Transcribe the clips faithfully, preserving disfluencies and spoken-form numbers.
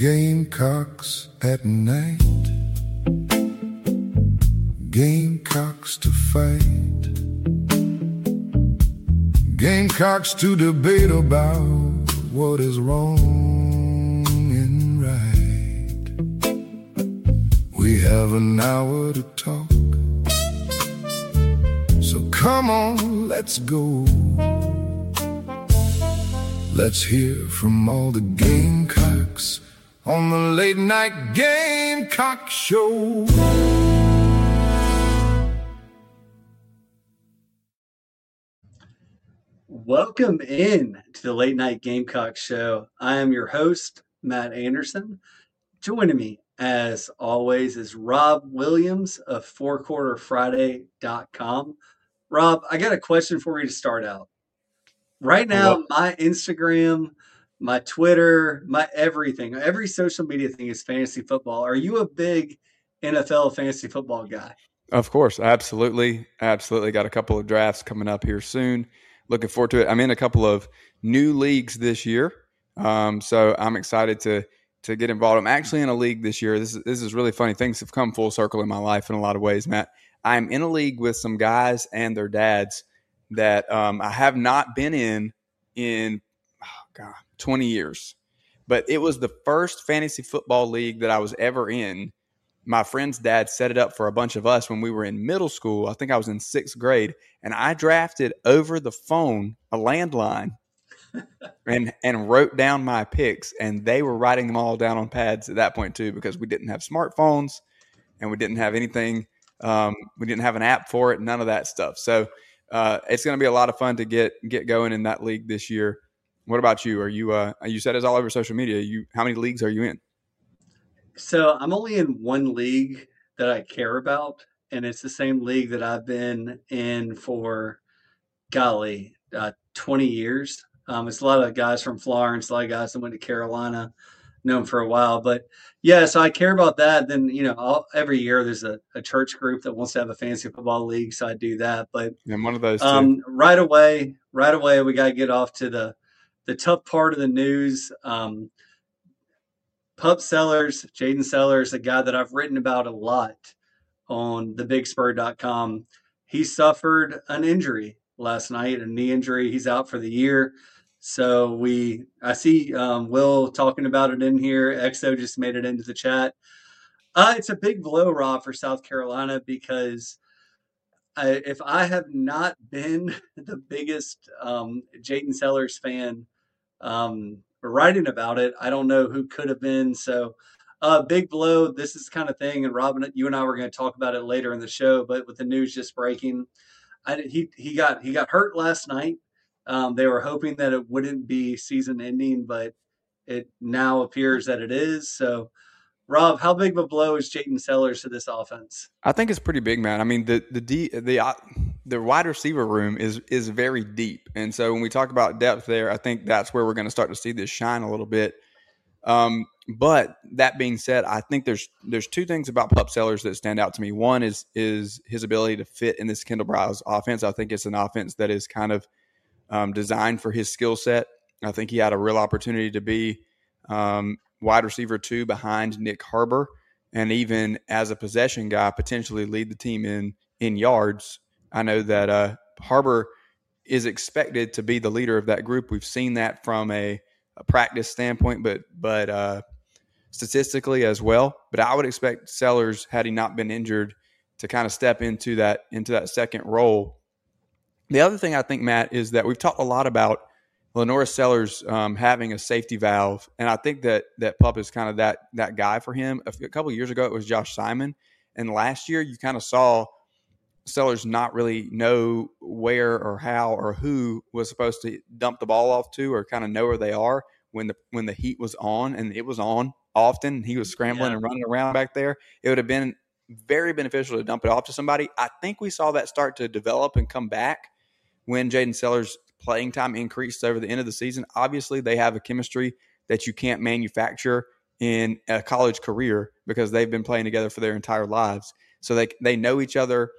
Gamecocks at night, Gamecocks to fight, Gamecocks to debate about what is wrong and right. We have an hour to talk, so come on, let's go. Let's hear from all the Gamecocks on the Late Night Gamecock Show. Welcome in to the Late Night Gamecock Show. I am your host, Matt Anderson. Joining me, as always, is Rob Williams of four quarter friday dot com. Rob, I got a question for you to start out. Right now, my Instagram, my Twitter, my everything, every social media thing is fantasy football. Are you a big N F L fantasy football guy? Of course, absolutely. Absolutely. Got a couple of drafts coming up here soon. Looking forward to it. I'm in a couple of new leagues this year, um, so I'm excited to to get involved. I'm actually in a league this year. This is, this is really funny. Things have come full circle in my life in a lot of ways, Matt. I'm in a league with some guys and their dads that um, I have not been in in oh God, twenty years. But it was the first fantasy football league that I was ever in. My friend's dad set it up for a bunch of us when we were in middle school. I think I was in sixth grade, and I drafted over the phone a landline and and wrote down my picks, and they were writing them all down on pads at that point too, because we didn't have smartphones and we didn't have anything. Um, we didn't have an app for it, none of that stuff. So uh, it's going to be a lot of fun to get get going in that league this year. What about you? Are you uh, you said it's all over social media. You how many leagues are you in? So I'm only in one league that I care about, and it's the same league that I've been in for, golly, uh, twenty years. Um, it's a lot of guys from Florence, a lot of guys that went to Carolina, known for a while. But yeah, so I care about that. Then, you know, I'll, every year there's a, a church group that wants to have a fantasy football league, so I do that. But And one of those two. um, right away, right away, we got to get off to the the tough part of the news. Um, Pup Sellers, Jaden Sellers, a guy that I've written about a lot on the big spur dot com. He suffered an injury last night, a knee injury. He's out for the year. So we, I see um, Will talking about it in here. X O just made it into the chat. Uh, it's a big blow, Rob, for South Carolina, because I, if I have not been the biggest um, Jaden Sellers fan, um, writing about it, I don't know who could have been. So uh, big blow. This is the kind of thing. And Robin, you and I were going to talk about it later in the show, but with the news just breaking, I, he, he got, he got hurt last night. Um, they were hoping that it wouldn't be season ending, but it now appears that it is. So Rob, how big of a blow is Jaden Sellers to this offense? I think it's pretty big, man. I mean, the the D, the uh, the wide receiver room is is very deep, and so when we talk about depth there, I think that's where we're going to start to see this shine a little bit. Um, but that being said, I think there's there's two things about Pup Sellers that stand out to me. One is is his ability to fit in this Kendall Briles offense. I think it's an offense that is kind of um, designed for his skill set. I think he had a real opportunity to be um, wide receiver two behind Nick Harbor, and even as a possession guy, potentially lead the team in in yards. I know that uh, Harbor is expected to be the leader of that group. We've seen that from a, a practice standpoint, but but uh, statistically as well. But I would expect Sellers, had he not been injured, to kind of step into that into that second role. The other thing I think, Matt, is that we've talked a lot about Lenora Sellers um, having a safety valve, and I think that that Pup is kind of that that guy for him. A, a couple of years ago, it was Josh Simon, and last year you kind of saw Sellers not really know where or how or who was supposed to dump the ball off to, or kind of know where they are when the when the heat was on, and it was on often. He was scrambling yeah. and running around back there. It would have been very beneficial to dump it off to somebody. I think we saw that start to develop and come back when Jaden Sellers' playing time increased over the end of the season. Obviously, they have a chemistry that you can't manufacture in a college career because they've been playing together for their entire lives. So they they know each other,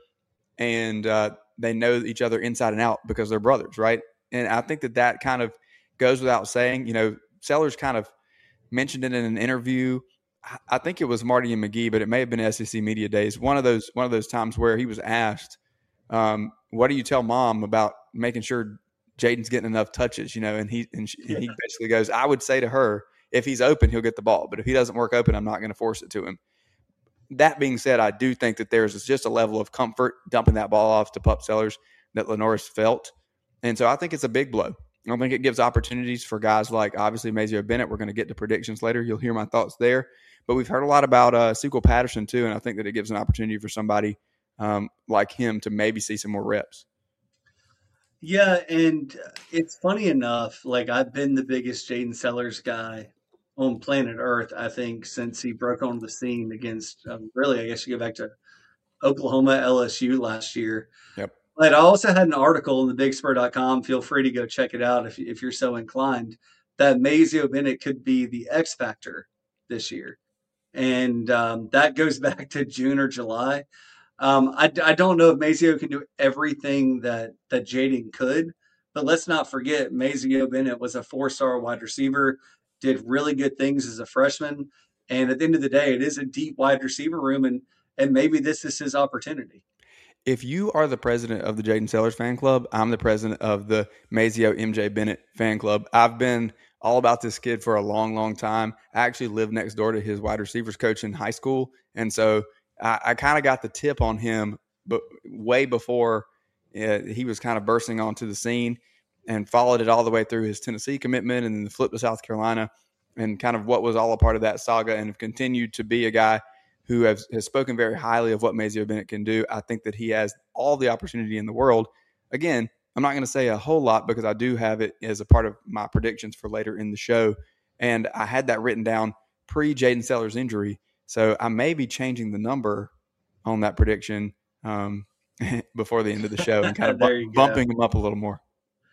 and uh, they know each other inside and out because they're brothers, right? And I think that that kind of goes without saying. You know, Sellers kind of mentioned it in an interview. I think it was Marty and McGee, but it may have been S E C Media Days. One of those one of those times where he was asked, um, "What do you tell mom about making sure Jaden's getting enough touches?" You know, and he and, she, yeah. and he basically goes, "I would say to her, if he's open, he'll get the ball, but if he doesn't work open, I'm not going to force it to him." That being said, I do think that there's just a level of comfort dumping that ball off to Pup Sellers that Lenoris felt, and so I think it's a big blow. I don't think it gives opportunities for guys like obviously Mazeo Bennett. We're going to get to predictions later. You'll hear my thoughts there. But we've heard a lot about uh, Sequel Patterson too, and I think that it gives an opportunity for somebody um, like him to maybe see some more reps. Yeah, and it's funny enough, like I've been the biggest Jaden Sellers guy on planet Earth, I think, since he broke onto the scene against, um, really, I guess you go back to Oklahoma, L S U last year. Yep. But I also had an article in the big spur dot com. Feel free to go check it out if, if you're so inclined, that Mazeo Bennett could be the X factor this year. And um, that goes back to June or July. Um, I, I don't know if Mazeo can do everything that, that Jaden could, but let's not forget Mazeo Bennett was a four-star wide receiver, did really good things as a freshman. And at the end of the day, it is a deep wide receiver room, and, and maybe this is his opportunity. If you are the president of the Jaden Sellers fan club, I'm the president of the Mazeo M J Bennett fan club. I've been all about this kid for a long, long time. I actually lived next door to his wide receivers coach in high school. And so I, I kind of got the tip on him but way before uh, he was kind of bursting onto the scene, and followed it all the way through his Tennessee commitment and then the flip to South Carolina and kind of what was all a part of that saga, and have continued to be a guy who has, has spoken very highly of what Mazeo Bennett can do. I think that he has all the opportunity in the world. Again, I'm not going to say a whole lot because I do have it as a part of my predictions for later in the show. And I had that written down pre-Jaden Sellers injury. So I may be changing the number on that prediction um, before the end of the show and kind of bu- bumping him up a little more.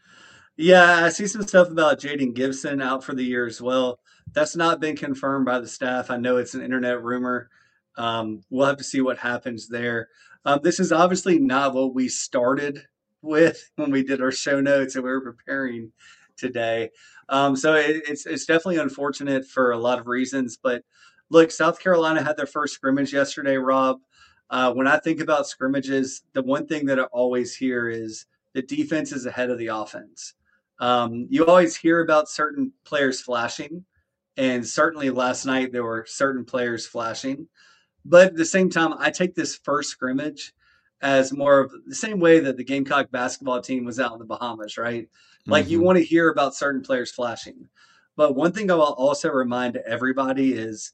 Yeah, I see some stuff about Jaden Gibson out for the year as well. That's not been confirmed by the staff. I know it's an internet rumor. Um, we'll have to see what happens there. Um, this is obviously not what we started with when we did our show notes and we were preparing today. Um, so it, it's it's definitely unfortunate for a lot of reasons. But look, South Carolina had their first scrimmage yesterday, Rob. Uh, when I think about scrimmages, the one thing that I always hear is the defense is ahead of the offense. Um, you always hear about certain players flashing, and certainly last night there were certain players flashing. But at the same time, I take this first scrimmage as more of the same way that the Gamecock basketball team was out in the Bahamas, right? Like mm-hmm. You want to hear about certain players flashing. But one thing I will also remind everybody is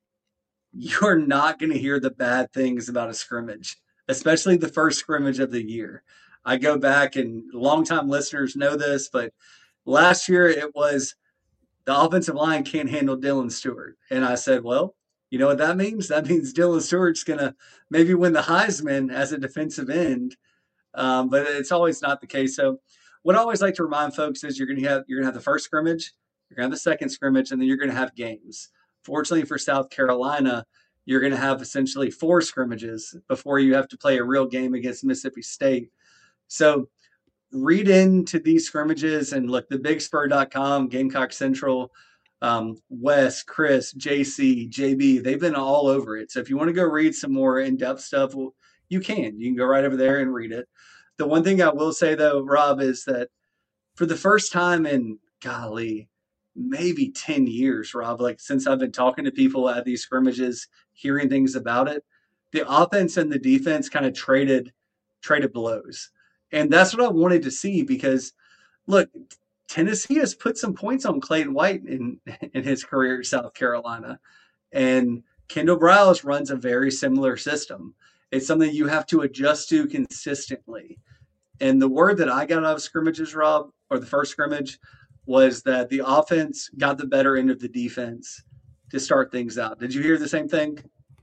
you're not going to hear the bad things about a scrimmage, especially the first scrimmage of the year. I go back, and longtime listeners know this, but last year it was the offensive line can't handle Dylan Stewart. And I said, well, you know what that means? That means Dylan Stewart's going to maybe win the Heisman as a defensive end, um, but it's always not the case. So what I always like to remind folks is you're going to have you're going to have the first scrimmage, you're going to have the second scrimmage, and then you're going to have games. Fortunately for South Carolina, you're going to have essentially four scrimmages before you have to play a real game against Mississippi State. So read into these scrimmages and look, the big spur dot com, Gamecock Central, um, Wes, Chris, J C, J B, they've been all over it. So if you want to go read some more in-depth stuff, well, you can. You can go right over there and read it. The one thing I will say, though, Rob, is that for the first time in, golly, maybe ten years, Rob, like since I've been talking to people at these scrimmages, hearing things about it, the offense and the defense kind of traded traded blows. And that's what I wanted to see because, look, Tennessee has put some points on Clayton White in, in his career at South Carolina. And Kendall Browse runs a very similar system. It's something you have to adjust to consistently. And the word that I got out of scrimmages, Rob, or the first scrimmage, was that the offense got the better end of the defense to start things out. Did you hear the same thing?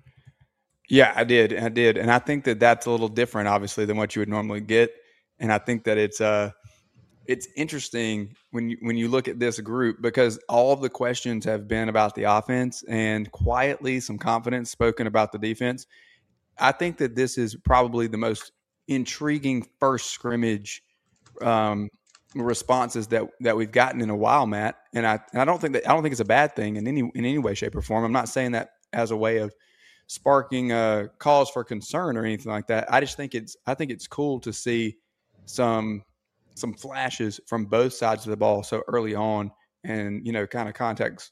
Yeah, I did. I did. And I think that that's a little different, obviously, than what you would normally get. And I think that it's uh, it's interesting when you, when you look at this group because all of the questions have been about the offense and quietly some confidence spoken about the defense. I think that this is probably the most intriguing first scrimmage um, responses that that we've gotten in a while, Matt. And I and I don't think that I don't think it's a bad thing in any in any way, shape, or form. I'm not saying that as a way of sparking uh, cause for concern or anything like that. I just think it's I think it's cool to see some some flashes from both sides of the ball so early on, and you know, kind of context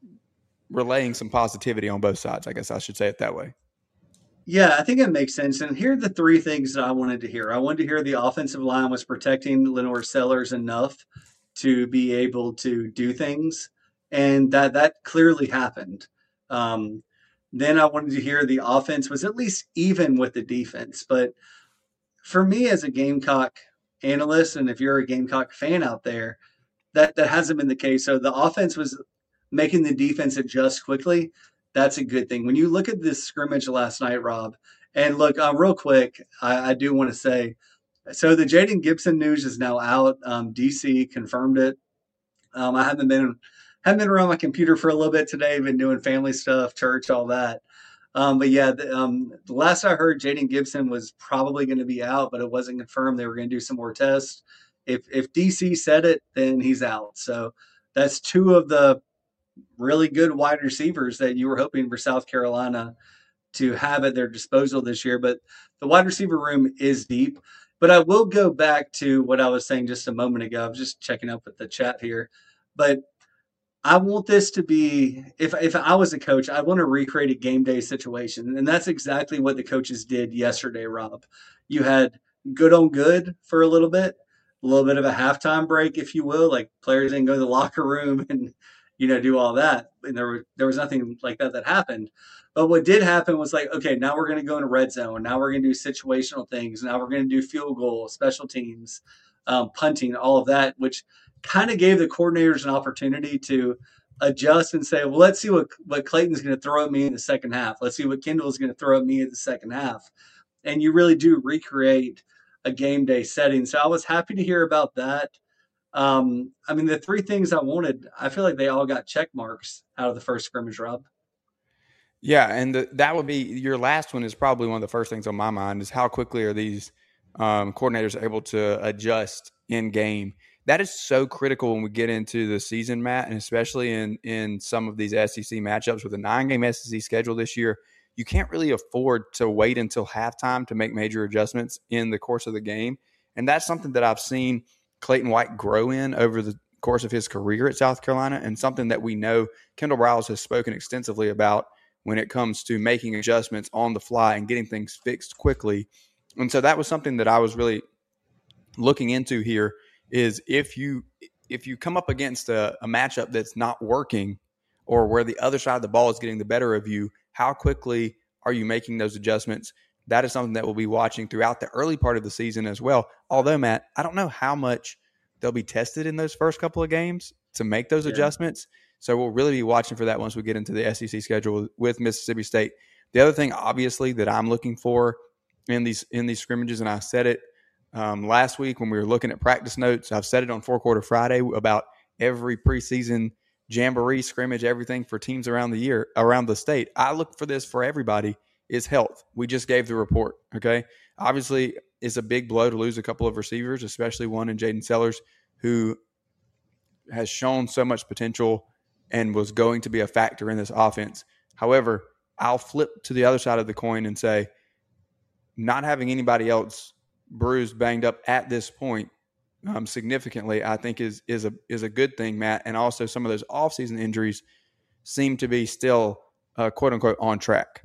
relaying some positivity on both sides. I guess I should say it that way. Yeah, I think it makes sense. And here are the three things that I wanted to hear. I wanted to hear the offensive line was protecting Lenore Sellers enough to be able to do things, and that that clearly happened. Um, then I wanted to hear the offense was at least even with the defense. But for me as a Gamecock analyst, and if you're a Gamecock fan out there, that that hasn't been the case. So the offense was making the defense adjust quickly. That's a good thing. When you look at this scrimmage last night, Rob, and look, uh, real quick, I, I do want to say, so the Jaden Gibson news is now out. Um, D C confirmed it. Um, I haven't been haven't been around my computer for a little bit today. Been doing family stuff, church, all that. Um, but yeah, the, um, the last I heard, Jaden Gibson was probably going to be out, but it wasn't confirmed. They were going to do some more tests. If if D C said it, then he's out. So that's two of the really good wide receivers that you were hoping for South Carolina to have at their disposal this year. But the wide receiver room is deep. But I will go back to what I was saying just a moment ago. I was just checking up with the chat here. But I want this to be, if if I was a coach, I want to recreate a game day situation. And that's exactly what the coaches did yesterday, Rob. You had good on good for a little bit, a little bit of a halftime break, if you will. Like players didn't go to the locker room and, you know, do all that. And there, were, there was nothing like that that happened. But what did happen was like, okay, now we're going to go into red zone. Now we're going to do situational things. Now we're going to do field goal, special teams, um, punting, all of that, which kind of gave the coordinators an opportunity to adjust and say, well, let's see what, what Clayton's going to throw at me in the second half. Let's see what Kendall's going to throw at me in the second half. And you really do recreate a game day setting. So I was happy to hear about that. Um, I mean, the three things I wanted, I feel like they all got check marks out of the first scrimmage, Rob. Yeah, and the, that would be your last one is probably one of the first things on my mind is how quickly are these um, coordinators able to adjust in game. That is so critical when we get into the season, Matt, and especially in, in some of these S E C matchups with a nine-game S E C schedule this year. You can't really afford to wait until halftime to make major adjustments in the course of the game, and that's something that I've seen Clayton White grow in over the course of his career at South Carolina, and something that we know Kendall Briles has spoken extensively about when it comes to making adjustments on the fly and getting things fixed quickly. And so that was something that I was really looking into here is if you if you come up against a, a matchup that's not working or where the other side of the ball is getting the better of you, how quickly are you making those adjustments? That is something that we'll be watching throughout the early part of the season as well. Although, Matt, I don't know how much they'll be tested in those first couple of games to make those yeah. adjustments. So we'll really be watching for that once we get into the S E C schedule with Mississippi State. The other thing, obviously, that I'm looking for in these in these scrimmages, and I said it um, last week when we were looking at practice notes, I've said it on Four Quarter Friday about every preseason jamboree, scrimmage, everything for teams around the year, around the state. I look for this for everybody is health. We just gave the report, okay? Obviously, it's a big blow to lose a couple of receivers, especially one in Jaden Sellers, who has shown so much potential and was going to be a factor in this offense. However, I'll flip to the other side of the coin and say not having anybody else bruised, banged up at this point um, significantly, I think is is a is a good thing, Matt. And also some of those offseason injuries seem to be still, uh, quote-unquote, on track.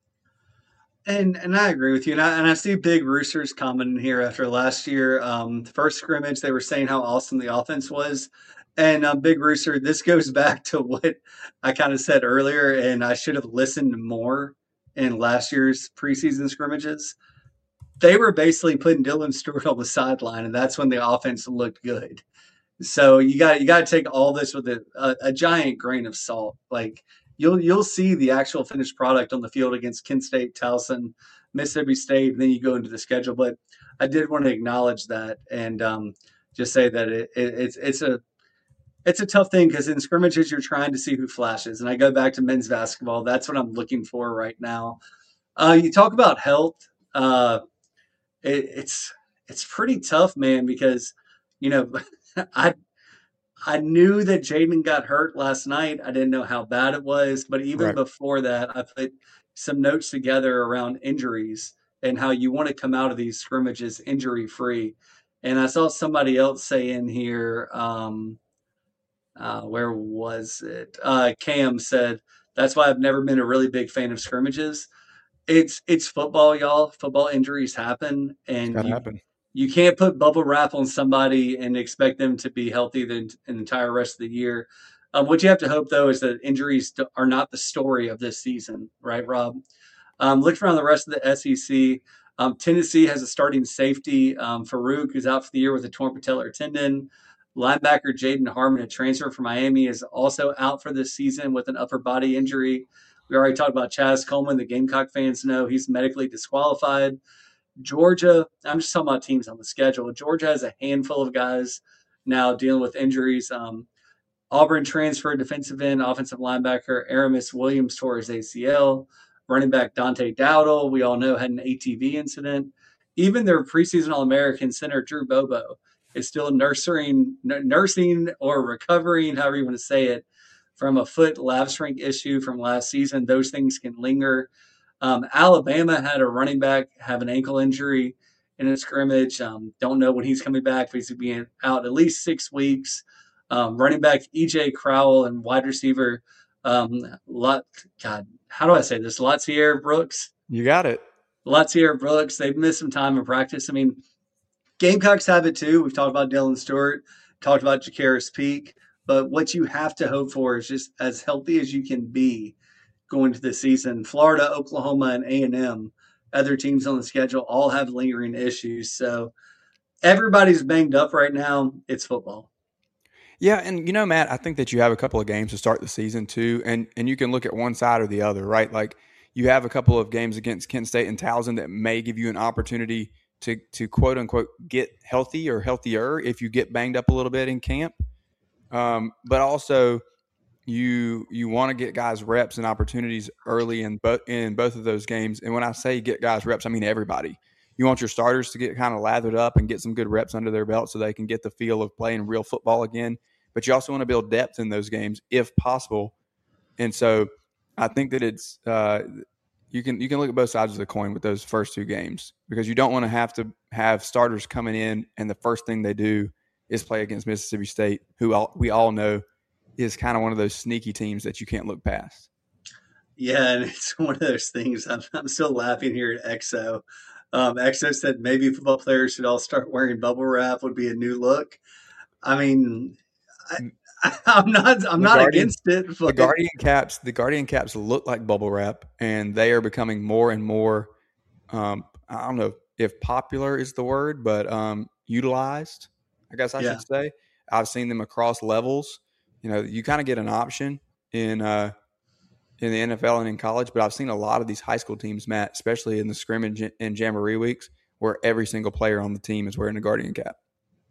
And and I agree with you. And I, and I see Big Roosters commenting here after last year. Um, the first scrimmage, they were saying how awesome the offense was. And um, Big Rooster, this goes back to what I kind of said earlier, and I should have listened more in last year's preseason scrimmages. They were basically putting Dylan Stewart on the sideline, and that's when the offense looked good. So you got you got to take all this with a, a, a giant grain of salt. Like you'll you'll see the actual finished product on the field against Kent State, Towson, Mississippi State, and then you go into the schedule. But I did want to acknowledge that and um, just say that it, it, it's it's a It's a tough thing because in scrimmages, you're trying to see who flashes. And I go back to men's basketball. That's what I'm looking for right now. Uh, you talk about health. Uh, it, it's it's pretty tough, man, because you know, I I knew that Jaden got hurt last night. I didn't know how bad it was, but even Right. before that, I put some notes together around injuries and how you want to come out of these scrimmages injury free. And I saw somebody else say in here, um, uh, where was it? Uh, Cam said, that's why I've never been a really big fan of scrimmages. It's it's football, y'all. Football injuries happen, It's and got to you happen. you can't put bubble wrap on somebody and expect them to be healthy the, the entire rest of the year. Um, what you have to hope, though, is that injuries are not the story of this season, right, Rob? Um, looking around the rest of the S E C, um, Tennessee has a starting safety, um, Farouk, who's out for the year with a torn patellar tendon. Linebacker Jaden Harmon, a transfer from Miami, is also out for this season with an upper body injury. We already talked about Chaz Coleman. The Gamecock fans know he's medically disqualified. Georgia, I'm just talking about teams on the schedule. Georgia has a handful of guys now dealing with injuries. Um, Auburn transfer defensive end, offensive linebacker Aramis Williams tore his A C L. Running back Dante Dowdle, we all know, had an A T V incident. Even their preseason All-American center Drew Bobo is still nursing, nursing or recovering, however you want to say it, from a foot lav shrink issue from last season. Those things can linger. Um, Alabama had a running back have an ankle injury in a scrimmage. Um, don't know when he's coming back, but he's being out at least six weeks. Um, running back E J Crowell and wide receiver, um, Lot, God, how do I say this? Latier Brooks. You got it. Latier Brooks. They've missed some time in practice. I mean, Gamecocks have it too. We've talked about Dylan Stewart, talked about Jakaris Peak, but what you have to hope for is just as healthy as you can be going to the season. Florida, Oklahoma, and A and M, other teams on the schedule, all have lingering issues. So everybody's banged up right now. It's football. Yeah, and you know, Matt, I think that you have a couple of games to start the season too, and and you can look at one side or the other, right? Like you have a couple of games against Kent State and Towson that may give you an opportunity to to quote unquote get healthy or healthier if you get banged up a little bit in camp. Um, but also you you want to get guys reps and opportunities early in both in both of those games. And when I say get guys reps, I mean everybody. You want your starters to get kind of lathered up and get some good reps under their belt so they can get the feel of playing real football again. But you also want to build depth in those games if possible. And so I think that it's uh, you can you can look at both sides of the coin with those first two games because you don't want to have to have starters coming in and the first thing they do is play against Mississippi State, who all, we all know is kind of one of those sneaky teams that you can't look past. Yeah, and it's one of those things. I'm, I'm still laughing here at X O. Um, X O said maybe football players should all start wearing bubble wrap would be a new look. I mean, I, I'm not I'm The not Guardian, against it. the But Guardian caps, the Guardian caps look like bubble wrap, and they are becoming more and more. Um, I don't know if popular is the word, but um, utilized. I guess I yeah, should say. I've seen them across levels. You know, you kind of get an option in uh, in the N F L and in college, but I've seen a lot of these high school teams, Matt, especially in the scrimmage and jamboree weeks, where every single player on the team is wearing a Guardian cap.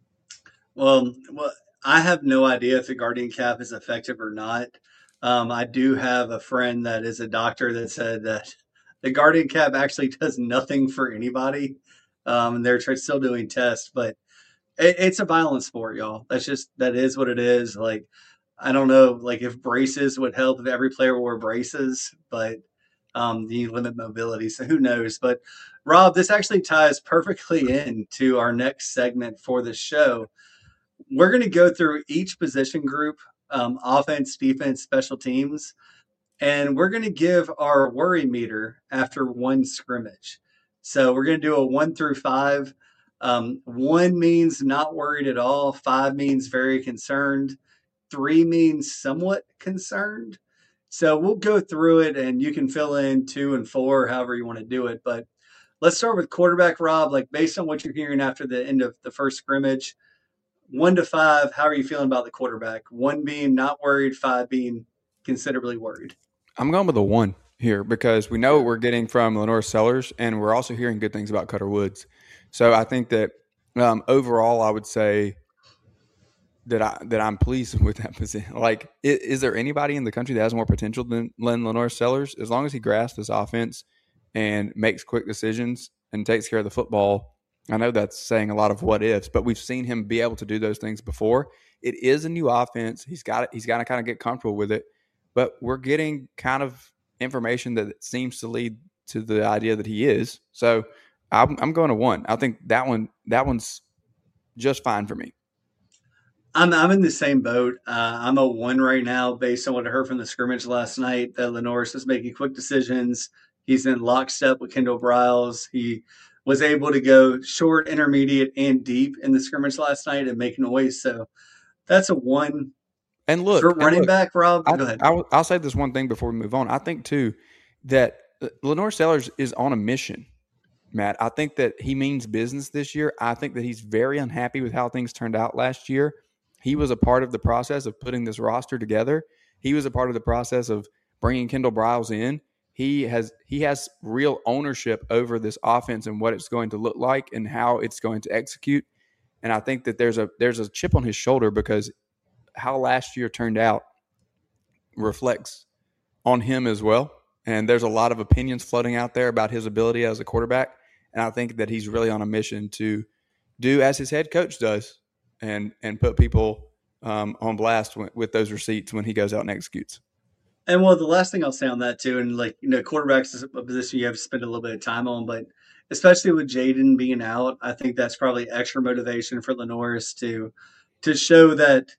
well, well, I have no idea if the Guardian cap is effective or not. Um, I do have a friend that is a doctor that said that the Guardian cap actually does nothing for anybody. Um, and they're tr- still doing tests, but it, it's a violent sport, y'all. That's just that is what it is. Like I don't know, like if braces would help if every player wore braces, but um, you limit mobility, so who knows? But Rob, this actually ties perfectly into our next segment for the show. We're going to go through each position group, um, offense, defense, special teams, and we're going to give our worry meter after one scrimmage. So we're going to do a one through five. Um, one means not worried at all. Five means very concerned. Three means somewhat concerned. So we'll go through it and you can fill in two and four, however you want to do it. But let's start with quarterback, Rob. Like based on what you're hearing after the end of the first scrimmage, one to five, how are you feeling about the quarterback? One being not worried, five being considerably worried. I'm going with a one here because we know what we're getting from Lenore Sellers, and we're also hearing good things about Cutter Woods. So I think that um, overall, I would say that I that I'm pleased with that position. Like, is, is there anybody in the country that has more potential than Len Lenore Sellers? As long as he grasps this offense and makes quick decisions and takes care of the football, I know that's saying a lot of what ifs, but we've seen him be able to do those things before. It is a new offense. He's got it. He's got to kind of get comfortable with it, but we're getting kind of information that seems to lead to the idea that he is. So I'm, I'm going to one. I think that one, that one's just fine for me. I'm I'm in the same boat. Uh, I'm a one right now based on what I heard from the scrimmage last night. That Lenoris is making quick decisions. He's in lockstep with Kendall Briles. He was able to go short, intermediate, and deep in the scrimmage last night and make noise. So that's a one. And look, for and running look, back, Rob. I, Go ahead. I'll, I'll say this one thing before we move on. I think too that Lenore Sellers is on a mission, Matt. I think that he means business this year. I think that he's very unhappy with how things turned out last year. He was a part of the process of putting this roster together. He was a part of the process of bringing Kendall Briles in. He has he has real ownership over this offense and what it's going to look like and how it's going to execute. And I think that there's a there's a chip on his shoulder because how last year turned out reflects on him as well. And there's a lot of opinions floating out there about his ability as a quarterback. And I think that he's really on a mission to do as his head coach does and and put people um, on blast with, with those receipts when he goes out and executes. And well, the last thing I'll say on that too, and like, you know, quarterbacks is a position you have to spend a little bit of time on, but especially with Jaden being out, I think that's probably extra motivation for Lenoris to to show that,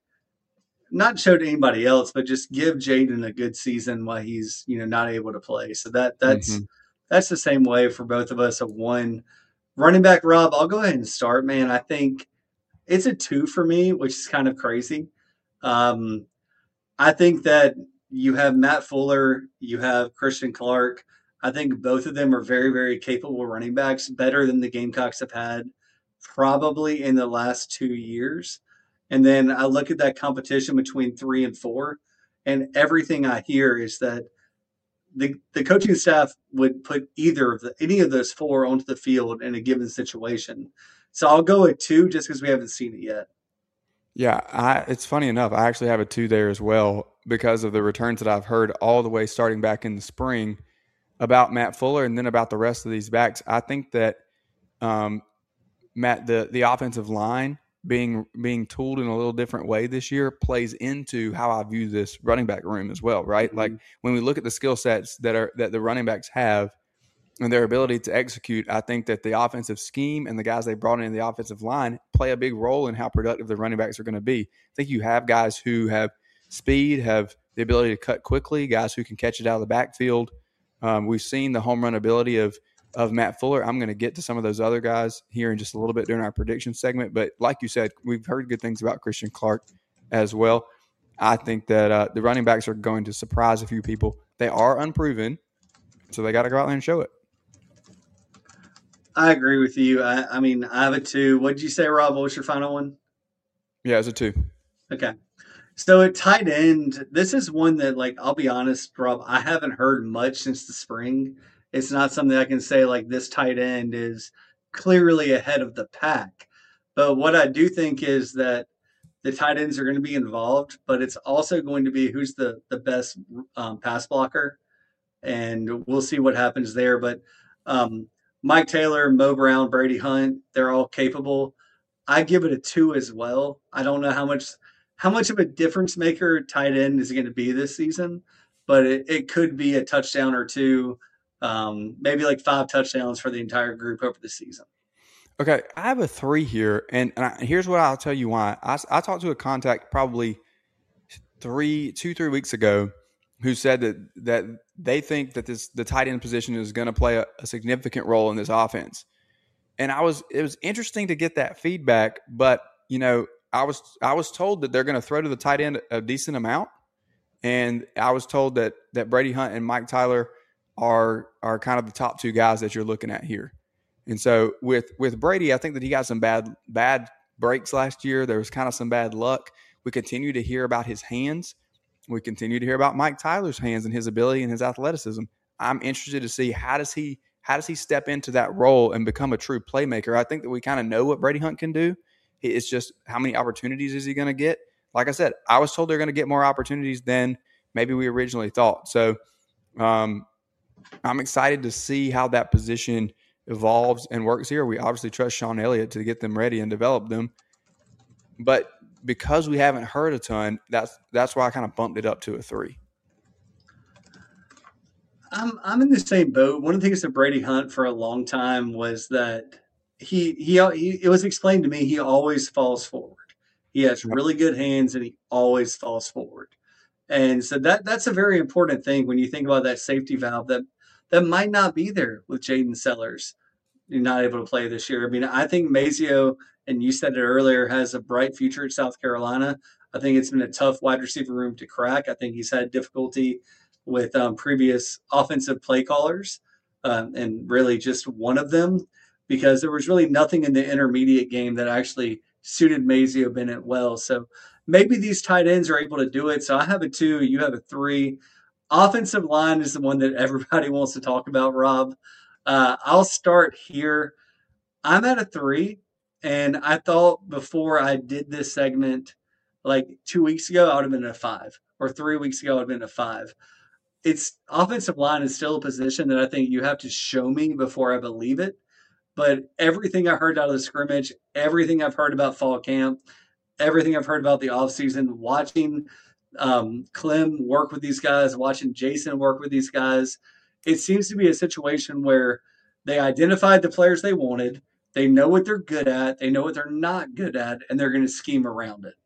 not show to anybody else, but just give Jaden a good season while he's, you know, not able to play. So that that's mm-hmm. that's the same way for both of us. A one. Running back, Rob, I'll go ahead and start, man. I think it's a two for me, which is kind of crazy. Um, I think that you have Matt Fuller, you have Christian Clark. I think both of them are very, very capable running backs, better than the Gamecocks have had probably in the last two years. And then I look at that competition between three and four, and everything I hear is that the the coaching staff would put either of the any of those four onto the field in a given situation. So I'll go with two just because we haven't seen it yet. Yeah, I, it's funny enough. I actually have a two there as well because of the returns that I've heard all the way starting back in the spring about Matt Fuller and then about the rest of these backs. I think that um, Matt, the the offensive line being being tooled in a little different way this year plays into how I view this running back room as well, right? Mm-hmm. Like when we look at the skill sets that are that the running backs have and their ability to execute, I think that the offensive scheme and the guys they brought in, in the offensive line play a big role in how productive the running backs are going to be. I think you have guys who have speed, have the ability to cut quickly, guys who can catch it out of the backfield. Um, we've seen the home run ability of of Matt Fuller. I'm going to get to some of those other guys here in just a little bit during our prediction segment. But like you said, we've heard good things about Christian Clark as well. I think that uh, the running backs are going to surprise a few people. They are unproven, so they got to go out there and show it. I agree with you. I, I mean, I have a two. What did you say, Rob? What was your final one? Yeah, it's a two. Okay. So at tight end, this is one that, like, I'll be honest, Rob, I haven't heard much since the spring. It's not something I can say like this tight end is clearly ahead of the pack. But what I do think is that the tight ends are going to be involved, but it's also going to be who's the, the best um, pass blocker. And we'll see what happens there. But um, Mike Taylor, Mo Brown, Brady Hunt, they're all capable. I give it a two as well. I don't know how much how much of a difference maker tight end is going to be this season, but it, it could be a touchdown or two. Um, maybe like five touchdowns for the entire group over the season. Okay, I have a three here, and, and I, here's what I'll tell you why. I, I talked to a contact probably three, two, three weeks ago who said that that they think that this the tight end position is going to play a, a significant role in this offense. And I was it was interesting to get that feedback, but you know, I was I was told that they're going to throw to the tight end a decent amount, and I was told that that Brady Hunt and Mike Tyler are are kind of the top two guys that you're looking at here. And so with with Brady, I think that he got some bad bad breaks last year. There was kind of some bad luck. We continue to hear about his hands. We continue to hear about Mike Tyler's hands and his ability and his athleticism. I'm interested to see how does he how does he step into that role and become a true playmaker. I think that we kind of know what Brady Hunt can do. It's just how many opportunities is he going to get? Like I said, I was told they're going to get more opportunities than maybe we originally thought. So um, I'm excited to see how that position evolves and works here. We obviously trust Sean Elliott to get them ready and develop them. But because we haven't heard a ton, that's that's why I kind of bumped it up to a three. I'm I'm in the same boat. One of the things that Brady Hunt for a long time was that he he, he it was explained to me he always falls forward. He has really good hands and he always falls forward. And so that that's a very important thing when you think about that safety valve that that might not be there with Jaden Sellers. You're not able to play this year. I mean, I think Mazio, and you said it earlier, has a bright future at South Carolina. I think it's been a tough wide receiver room to crack. I think he's had difficulty with um, previous offensive play callers, um, and really just one of them, because there was really nothing in the intermediate game that actually suited Mazio Bennett well. So maybe these tight ends are able to do it. So I have a two, you have a three. Offensive line is the one that everybody wants to talk about, Rob. Uh, I'll start here. I'm at a three, and I thought before I did this segment, like two weeks ago, I would have been a five, or three weeks ago, I would have been a five. It's offensive line is still a position that I think you have to show me before I believe it. But everything I heard out of the scrimmage, everything I've heard about fall camp, everything I've heard about the offseason, watching um, Clem work with these guys, watching Jason work with these guys, it seems to be a situation where they identified the players they wanted. They know what they're good at. They know what they're not good at, and they're going to scheme around it.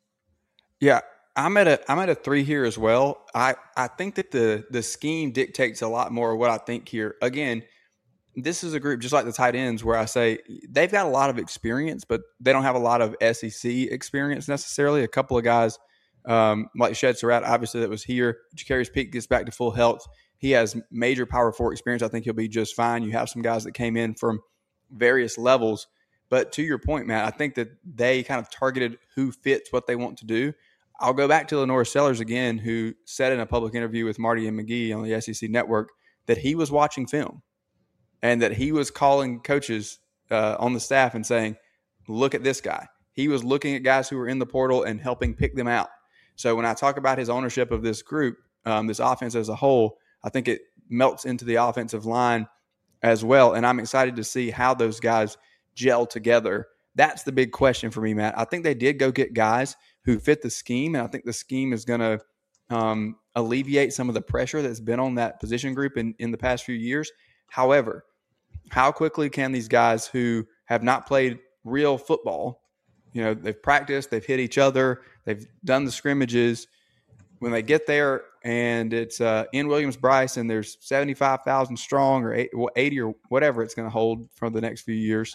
Yeah, I'm at a I'm at a three here as well. I, I think that the the scheme dictates a lot more of what I think here. Again, this is a group just like the tight ends where I say they've got a lot of experience, but they don't have a lot of S E C experience necessarily. A couple of guys um, like Shed Surratt, obviously that was here. Jacarius Peak gets back to full health. He has major Power Four experience. I think he'll be just fine. You have some guys that came in from various levels. But to your point, Matt, I think that they kind of targeted who fits what they want to do. I'll go back to Lenore Sellers again, who said in a public interview with Marty and McGee on the S E C Network that he was watching film and that he was calling coaches uh, on the staff and saying, look at this guy. He was looking at guys who were in the portal and helping pick them out. So when I talk about his ownership of this group, um, this offense as a whole, I think it melts into the offensive line as well. And I'm excited to see how those guys gel together. That's the big question for me, Matt. I think they did go get guys who fit the scheme, and I think the scheme is going to um, alleviate some of the pressure that's been on that position group in, in the past few years. However, how quickly can these guys who have not played real football, you know, they've practiced, they've hit each other, they've done the scrimmages, when they get there and it's uh, in Williams-Brice and there's seventy-five thousand strong or eighty or whatever it's going to hold for the next few years,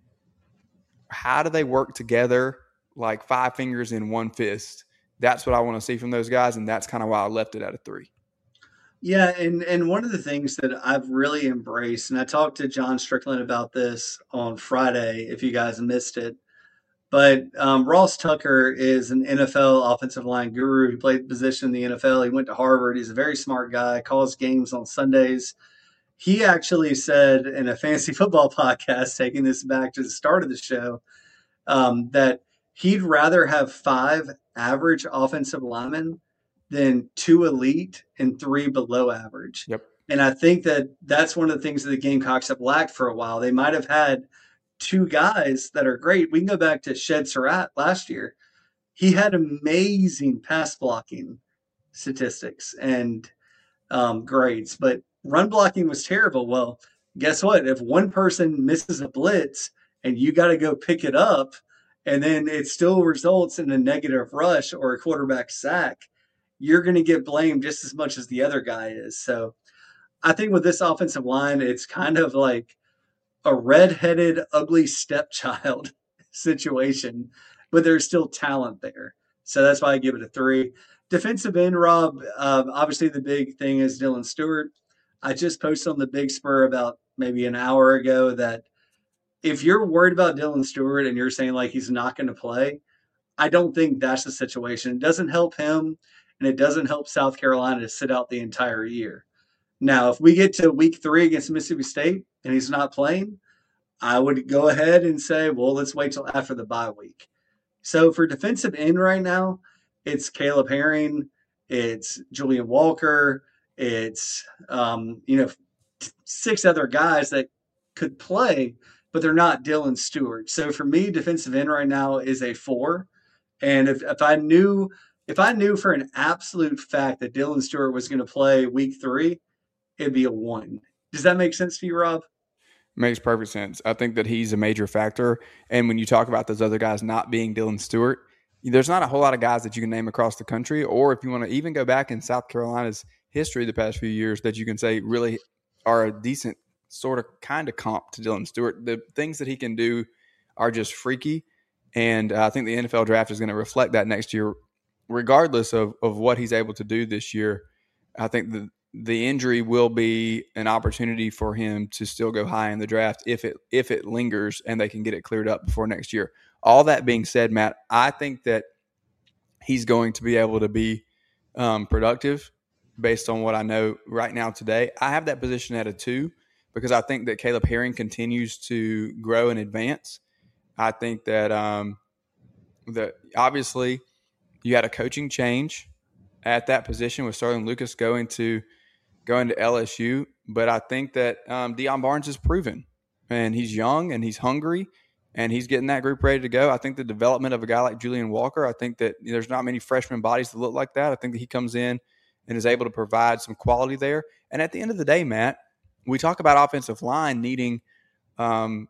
how do they work together like five fingers in one fist? That's what I want to see from those guys, and that's kind of why I left it at a three. Yeah, and, and one of the things that I've really embraced, and I talked to John Strickland about this on Friday, if you guys missed it, but um, Ross Tucker is an N F L offensive line guru. He played the position in the N F L. He went to Harvard. He's a very smart guy, calls games on Sundays. He actually said in a fantasy football podcast, taking this back to the start of the show, um, that he'd rather have five average offensive linemen than two elite and three below average. Yep. And I think that that's one of the things that the Gamecocks have lacked for a while. They might have had two guys that are great. We can go back to Shed Surratt last year. He had amazing pass blocking statistics and um, grades, but run blocking was terrible. Well, guess what? If one person misses a blitz and you got to go pick it up, and then it still results in a negative rush or a quarterback sack, you're going to get blamed just as much as the other guy is. So I think with this offensive line, it's kind of like a redheaded, ugly stepchild situation, but there's still talent there. So that's why I give it a three. Defensive end, Rob, uh, obviously the big thing is Dylan Stewart. I just posted on the Big Spur about maybe an hour ago that if you're worried about Dylan Stewart and you're saying like he's not going to play, I don't think that's the situation. It doesn't help him, and it doesn't help South Carolina to sit out the entire year. Now, if we get to week three against Mississippi State and he's not playing, I would go ahead and say, well, let's wait till after the bye week. So for defensive end right now, it's Caleb Herring, it's Julian Walker, it's, um, you know, six other guys that could play, but they're not Dylan Stewart. So for me, defensive end right now is a four. And if, if I knew if I knew for an absolute fact that Dylan Stewart was going to play week three, it'd be a one. Does that make sense to you, Rob? Makes perfect sense. I think that he's a major factor. And when you talk about those other guys not being Dylan Stewart, there's not a whole lot of guys that you can name across the country, or if you want to even go back in South Carolina's history the past few years, that you can say really are a decent sort of kind of comp to Dylan Stewart. The things that he can do are just freaky. And I think the N F L draft is going to reflect that next year, regardless of, of what he's able to do this year. I think the the injury will be an opportunity for him to still go high in the draft if it if it lingers and they can get it cleared up before next year. All that being said, Matt, I think that he's going to be able to be um, productive based on what I know right now today. I have that position at a two because I think that Caleb Herring continues to grow and advance. I think that um, that obviously you had a coaching change at that position with Sterling Lucas going to going to L S U, but I think that um, Deion Barnes is proven, and he's young and he's hungry, and he's getting that group ready to go. I think the development of a guy like Julian Walker, I think that there's not many freshman bodies that look like that. I think that he comes in and is able to provide some quality there. And at the end of the day, Matt, we talk about offensive line needing um,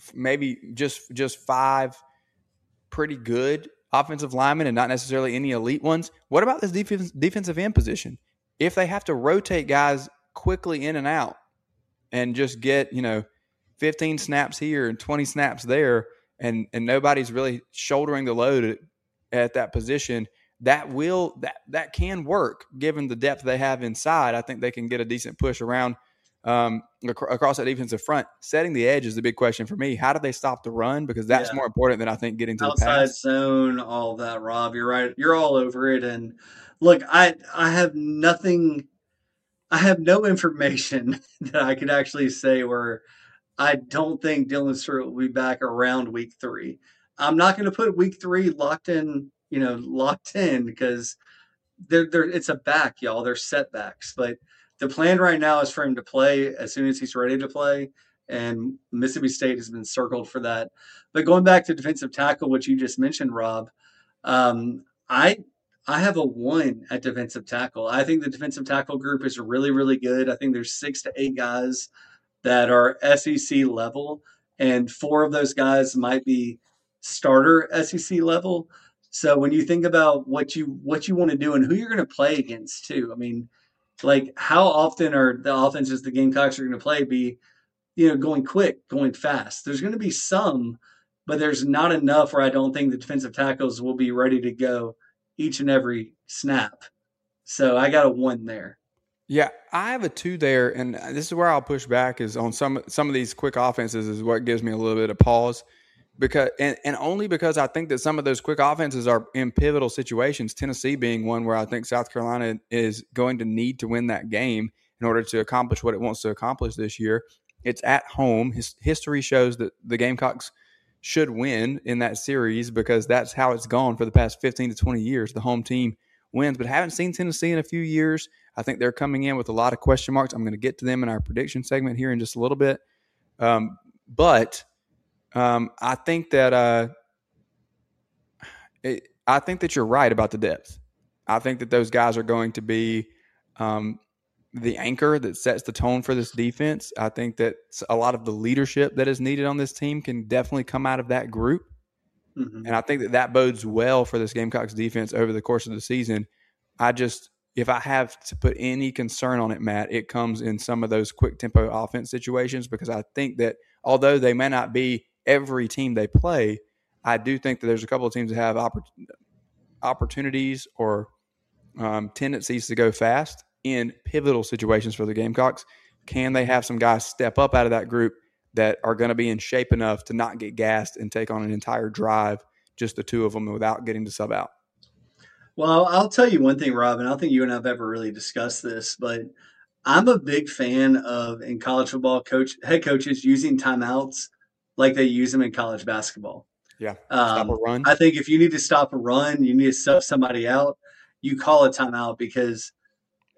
maybe just just five pretty good offensive linemen and not necessarily any elite ones. What about this defense, defensive end position? If they have to rotate guys quickly in and out and just get, you know, fifteen snaps here and twenty snaps there, and and nobody's really shouldering the load at, at that position, that will that that can work given the depth they have inside. I think they can get a decent push around um, ac- across that defensive front. Setting the edge is the big question for me. How do they stop the run? Because that's Yeah. more important than I think getting to Outside the pass. zone, all of that, Rob. You're right. You're all over it. And look, I I have nothing. I have no information that I could actually say where I don't think Dylan Stewart will be back around week three. I'm not going to put week three locked in, you know, locked in because they're, they're, it's a back, y'all. They're setbacks. But the plan right now is for him to play as soon as he's ready to play. And Mississippi State has been circled for that. But going back to defensive tackle, which you just mentioned, Rob, um, I I have a one at defensive tackle. I think the defensive tackle group is really, really good. I think there's six to eight guys that are S E C level, and four of those guys might be starter S E C level. So when you think about what you what you want to do and who you're going to play against too, I mean, like how often are the offenses the Gamecocks are going to play be, you know, going quick, going fast? There's going to be some, but there's not enough where I don't think the defensive tackles will be ready to go each and every snap. So I got a one there. Yeah, I have a two there, and this is where I'll push back is on some some of these quick offenses is what gives me a little bit of pause, because and, and only because I think that some of those quick offenses are in pivotal situations. Tennessee being one where I think South Carolina is going to need to win that game in order to accomplish what it wants to accomplish this year. It's at home. His, history shows that the Gamecocks should win in that series because that's how it's gone for the past fifteen to twenty years. The home team wins, but haven't seen Tennessee in a few years. I think they're coming in with a lot of question marks. I'm going to get to them in our prediction segment here in just a little bit. Um, but um, I think that uh, it, I think that you're right about the depth. I think that those guys are going to be um, the anchor that sets the tone for this defense. I think that a lot of the leadership that is needed on this team can definitely come out of that group. Mm-hmm. And I think that that bodes well for this Gamecocks defense over the course of the season. I just, if I have to put any concern on it, Matt, it comes in some of those quick tempo offense situations, because I think that although they may not be every team they play, I do think that there's a couple of teams that have oppor- opportunities or um, tendencies to go fast in pivotal situations for the Gamecocks. Can they have some guys step up out of that group that are going to be in shape enough to not get gassed and take on an entire drive, just the two of them, without getting to sub out? Well, I'll tell you one thing, Rob, and I don't think you and I have ever really discussed this, but I'm a big fan of, in college football, coach head coaches using timeouts like they use them in college basketball. Yeah, stop um, a run. I think if you need to stop a run, you need to sub somebody out, you call a timeout, because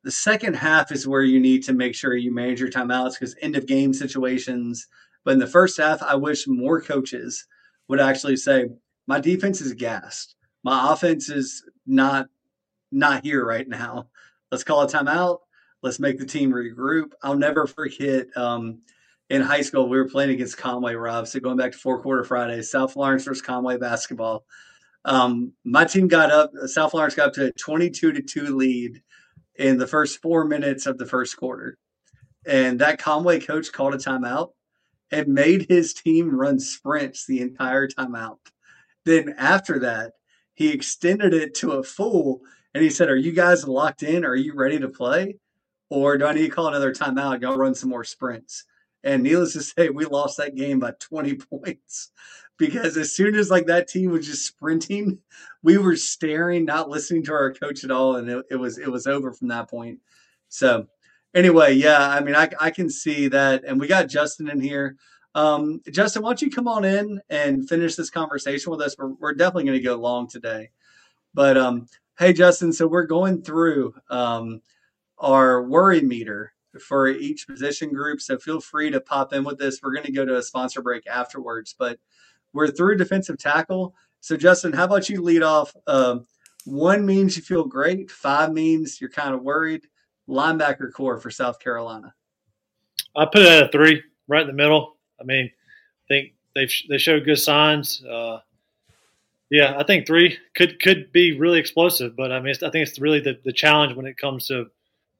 The second half is where you need to make sure you manage your timeouts because end of game situations. But in the first half, I wish more coaches would actually say, my defense is gassed. My offense is not not here right now. Let's call a timeout. Let's make the team regroup. I'll never forget um, in high school, we were playing against Conway, Rob. So going back to four quarter Fridays, South Lawrence versus Conway basketball. Um, my team got up, South Lawrence got up to a twenty-two to two lead in the first four minutes of the first quarter. And that Conway coach called a timeout and made his team run sprints the entire timeout. Then after that, he extended it to a full, and he said, are you guys locked in? Are you ready to play? Or do I need to call another timeout? Go run some more sprints. And needless to say, we lost that game by twenty points because as soon as like that team was just sprinting, we were staring, not listening to our coach at all. And it, it was, it was over from that point. So anyway, yeah, I mean, I, I can see that. And we got Justin in here. Um, Justin, why don't you come on in and finish this conversation with us? We're, we're definitely going to go long today. But um, hey, Justin, so we're going through um, our worry meter for each position group. So feel free to pop in with this. We're going to go to a sponsor break afterwards, but we're through defensive tackle. So Justin, how about you lead off? Um, one means you feel great. Five means you're kind of worried. Linebacker core for South Carolina. I put it at a three, right in the middle. I mean, I think they've they showed good signs. Uh, yeah, I think three could could be really explosive, but I mean, it's, I think it's really the, the challenge when it comes to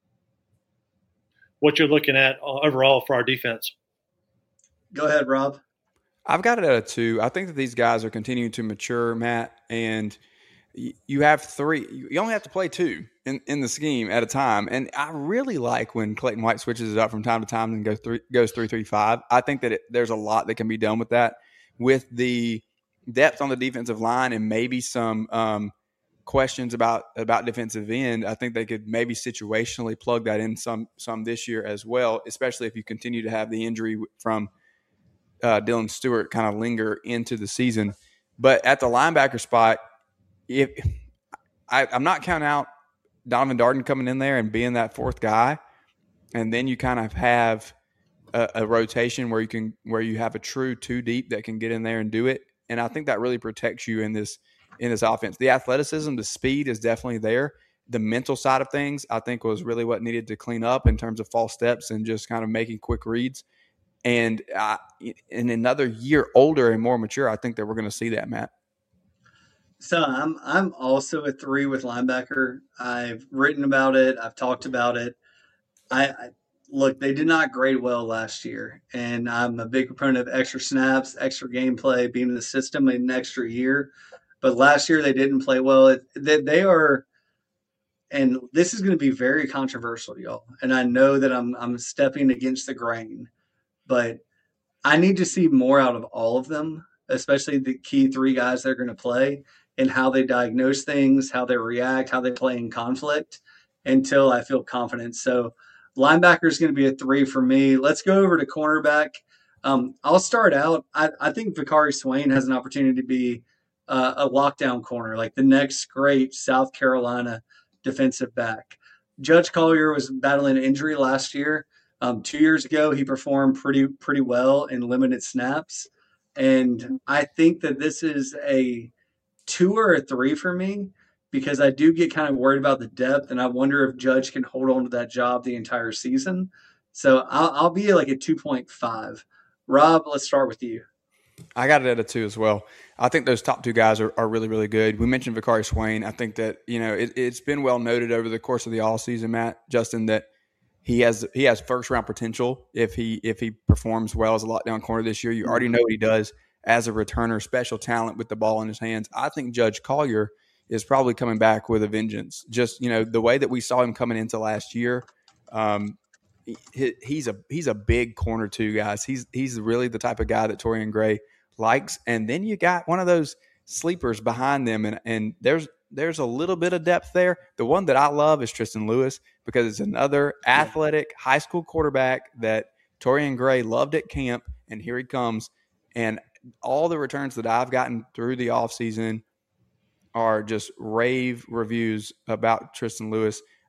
what you're looking at overall for our defense. Go ahead, Rob. I've got it at a two. I think that these guys are continuing to mature, Matt, and you have three. You only have to play two in, in the scheme at a time. And I really like when Clayton White switches it up from time to time and goes three, goes three, three, five. I think that it, there's a lot that can be done with that, with the depth on the defensive line and maybe some um, questions about about defensive end. I think they could maybe situationally plug that in some some this year as well, especially if you continue to have the injury from uh, Dylan Stewart kind of linger into the season. But at the linebacker spot, if I, I'm not counting out Donovan Darden coming in there and being that fourth guy, and then you kind of have a, a rotation where you can where you have a true two deep that can get in there and do it. And I think that really protects you in this in this offense. The athleticism, the speed is definitely there. The mental side of things, I think, was really what needed to clean up in terms of false steps and just kind of making quick reads. And uh, in another year older and more mature, I think that we're going to see that, Matt. So I'm I'm also a three with linebacker. I've written about it. I've talked about it. I, I look, they did not grade well last year, and I'm a big proponent of extra snaps, extra gameplay, being in the system an extra year. But last year they didn't play well. It, they, they are, and this is going to be very controversial, y'all. And I know that I'm I'm stepping against the grain, but I need to see more out of all of them, especially the key three guys that are going to play, and how they diagnose things, how they react, how they play in conflict until I feel confident. So linebacker is going to be a three for me. Let's go over to cornerback. Um, I'll start out. I, I think Vakari Swain has an opportunity to be uh, a lockdown corner, like the next great South Carolina defensive back. Judge Collier was battling an injury last year. Um, two years ago, he performed pretty pretty well in limited snaps. And I think that this is a two or a three for me because I do get kind of worried about the depth, and I wonder if Judge can hold on to that job the entire season. So I'll, I'll be like a two point five. Rob, let's start with you. I got it at a two as well. I think those top two guys are, are really, really good. We mentioned Vakari Swain. I think that, you know, it, it's been well noted over the course of the all season, Matt, Justin, that he has he has first round potential if he if he performs well as a lockdown corner this year. You already know what he does as a returner, special talent with the ball in his hands. I think Judge Collier is probably coming back with a vengeance. Just, you know, the way that we saw him coming into last year, um, he, he's a he's a big corner too, guys. He's he's really the type of guy that Torian Gray likes. And then you got one of those sleepers behind them, and and there's there's a little bit of depth there. The one that I love is Tristan Lewis because it's another athletic high school quarterback that Torian Gray loved at camp, and here he comes. And all the returns that I've gotten through the offseason are just rave reviews about Tristan Lewis.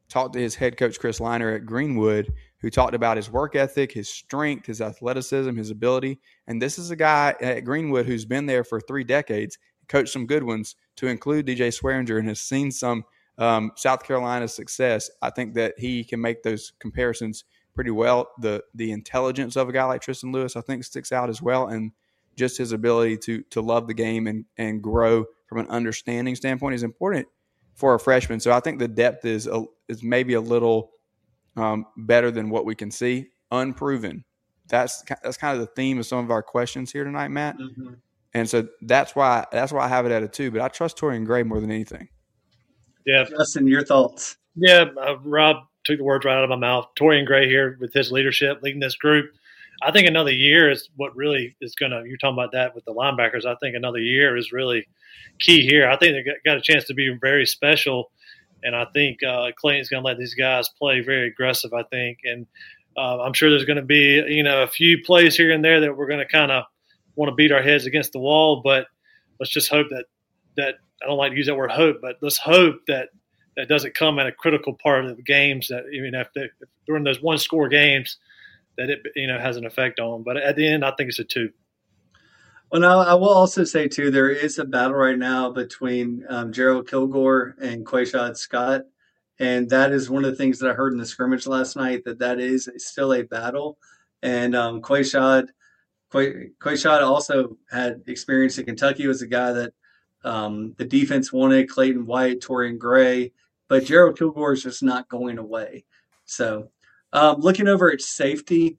talked to his head coach, Chris Liner at Greenwood, who talked about his work ethic, his strength, his athleticism, his ability. And this is a guy at Greenwood who's been there for three decades, coached some good ones, to include D J Swearinger, and has seen some um, South Carolina success. I think that he can make those comparisons pretty well. The the intelligence of a guy like Tristan Lewis, I think, sticks out as well, and just his ability to to love the game and, and grow from an understanding standpoint is important for a freshman. So I think the depth is a, is maybe a little um, better than what we can see. Unproven. That's that's kind of the theme of some of our questions here tonight, Matt. Mm-hmm. And so that's why that's why I have it at a two. But I trust Torian Gray more than anything. Yeah, Justin, your thoughts? Yeah, uh, Rob took the words right out of my mouth. Torian Gray here with his leadership, leading this group. I think another year is what really is going to – you're talking about that with the linebackers. I think another year is really key here. I think they got a chance to be very special, and I think uh, Clayton's going to let these guys play very aggressive, I think. And uh, I'm sure there's going to be, you know, a few plays here and there that we're going to kind of want to beat our heads against the wall, but let's just hope that that – I don't like to use that word hope, but let's hope that that doesn't come at a critical part of the games that, even if, they, if during those one-score games – that it, you know, has an effect on. But at the end, I think it's a two. Well, now I will also say, too, there is a battle right now between um, Gerald Kilgore and Quayshad Scott. And that is one of the things that I heard in the scrimmage last night, that that is still a battle. And um, Quayshad, Quay, Quayshad also had experience in Kentucky. He was a guy that um, the defense wanted, Clayton White, Torian Gray. But Gerald Kilgore is just not going away. So Um, looking over at safety,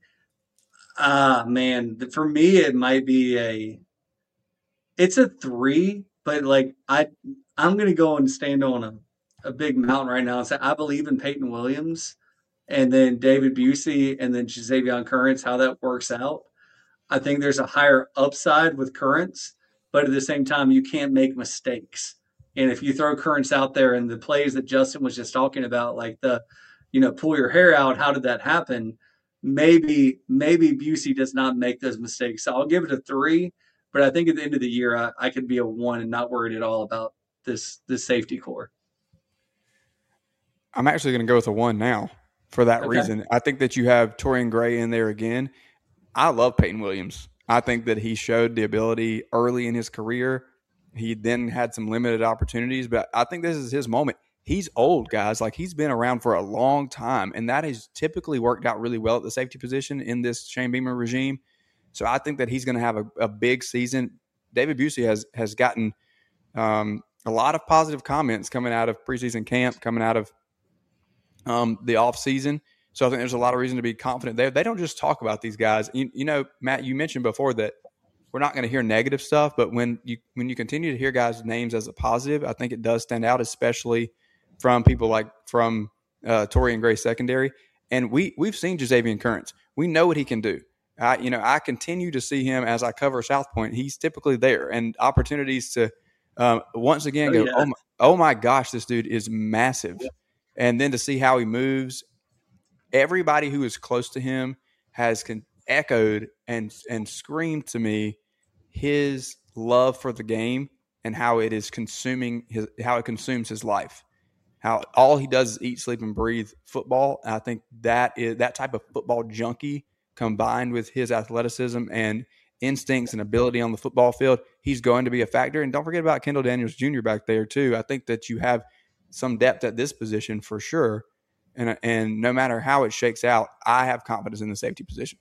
ah, man, for me, it might be a, it's a three, but like I, I'm going to go and stand on a, a big mountain right now and say, I believe in Peyton Williams and then David Busey and then Xavier Currents, how that works out. I think there's a higher upside with Currents, but at the same time, you can't make mistakes. And if you throw Currents out there and the plays that Justin was just talking about, like the, you know, pull your hair out, how did that happen? Maybe, maybe Busey does not make those mistakes. So I'll give it a three, but I think at the end of the year, I, I could be a one and not worried at all about this, this safety core. I'm actually going to go with a one now for that Okay. reason. I think that you have Torian Gray in there again. I love Peyton Williams. I think that he showed the ability early in his career. He then had some limited opportunities, but I think this is his moment. He's old, guys. Like, he's been around for a long time, and that has typically worked out really well at the safety position in this Shane Beamer regime. So I think that he's going to have a, a big season. David Busey has has gotten um, a lot of positive comments coming out of preseason camp, coming out of um, the offseason. So I think there's a lot of reason to be confident there. They don't just talk about these guys. You, you know, Matt, you mentioned before that we're not going to hear negative stuff, but when you when you continue to hear guys' names as a positive, I think it does stand out, especially from people like from uh, Torian Gray secondary. And we, we've seen Xavier Currents. We know what he can do. I, you know, I continue to see him as I cover South Point. He's typically there, and opportunities to um, once again go, oh, yeah. oh, my, oh my gosh, this dude is massive. Yeah. And then to see how he moves, everybody who is close to him has con- echoed and, and screamed to me his love for the game and how it is consuming his, how it consumes his life. How all he does is eat, sleep, and breathe football. And I think that is that type of football junkie combined with his athleticism and instincts and ability on the football field, he's going to be a factor. And don't forget about Kendall Daniels Junior back there too. I think that you have some depth at this position for sure. And and no matter how it shakes out, I have confidence in the safety position.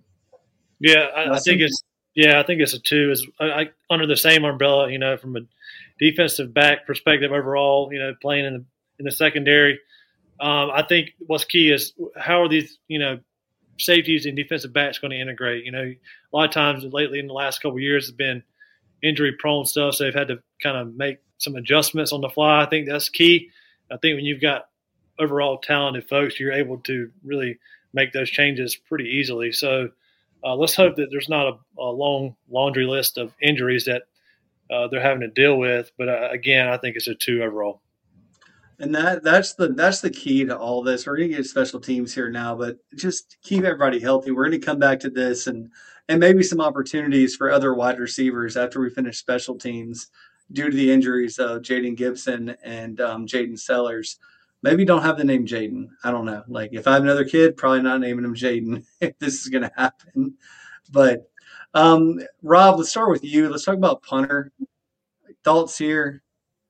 Yeah, I, I think it's yeah, I think it's a two. Is I, under the same umbrella, you know, from a defensive back perspective overall, you know, playing in the in the secondary. Um, I think what's key is how are these, you know, safeties and defensive backs going to integrate? You know, a lot of times lately in the last couple of years has been injury prone stuff, so they've had to kind of make some adjustments on the fly. I think that's key. I think when you've got overall talented folks, you're able to really make those changes pretty easily. So uh, let's hope that there's not a, a long laundry list of injuries that uh, they're having to deal with. But uh, again, I think it's a two overall. And that that's the that's the key to all this. We're going to get special teams here now, but just keep everybody healthy. We're going to come back to this and and maybe some opportunities for other wide receivers after we finish special teams due to the injuries of Jaden Gibson and um, Jaden Sellers. maybe don't have the name Jaden. I don't know. Like if I have another kid, probably not naming him Jaden if this is going to happen. But um, Rob, let's start with you. Let's talk about punter. Thoughts here?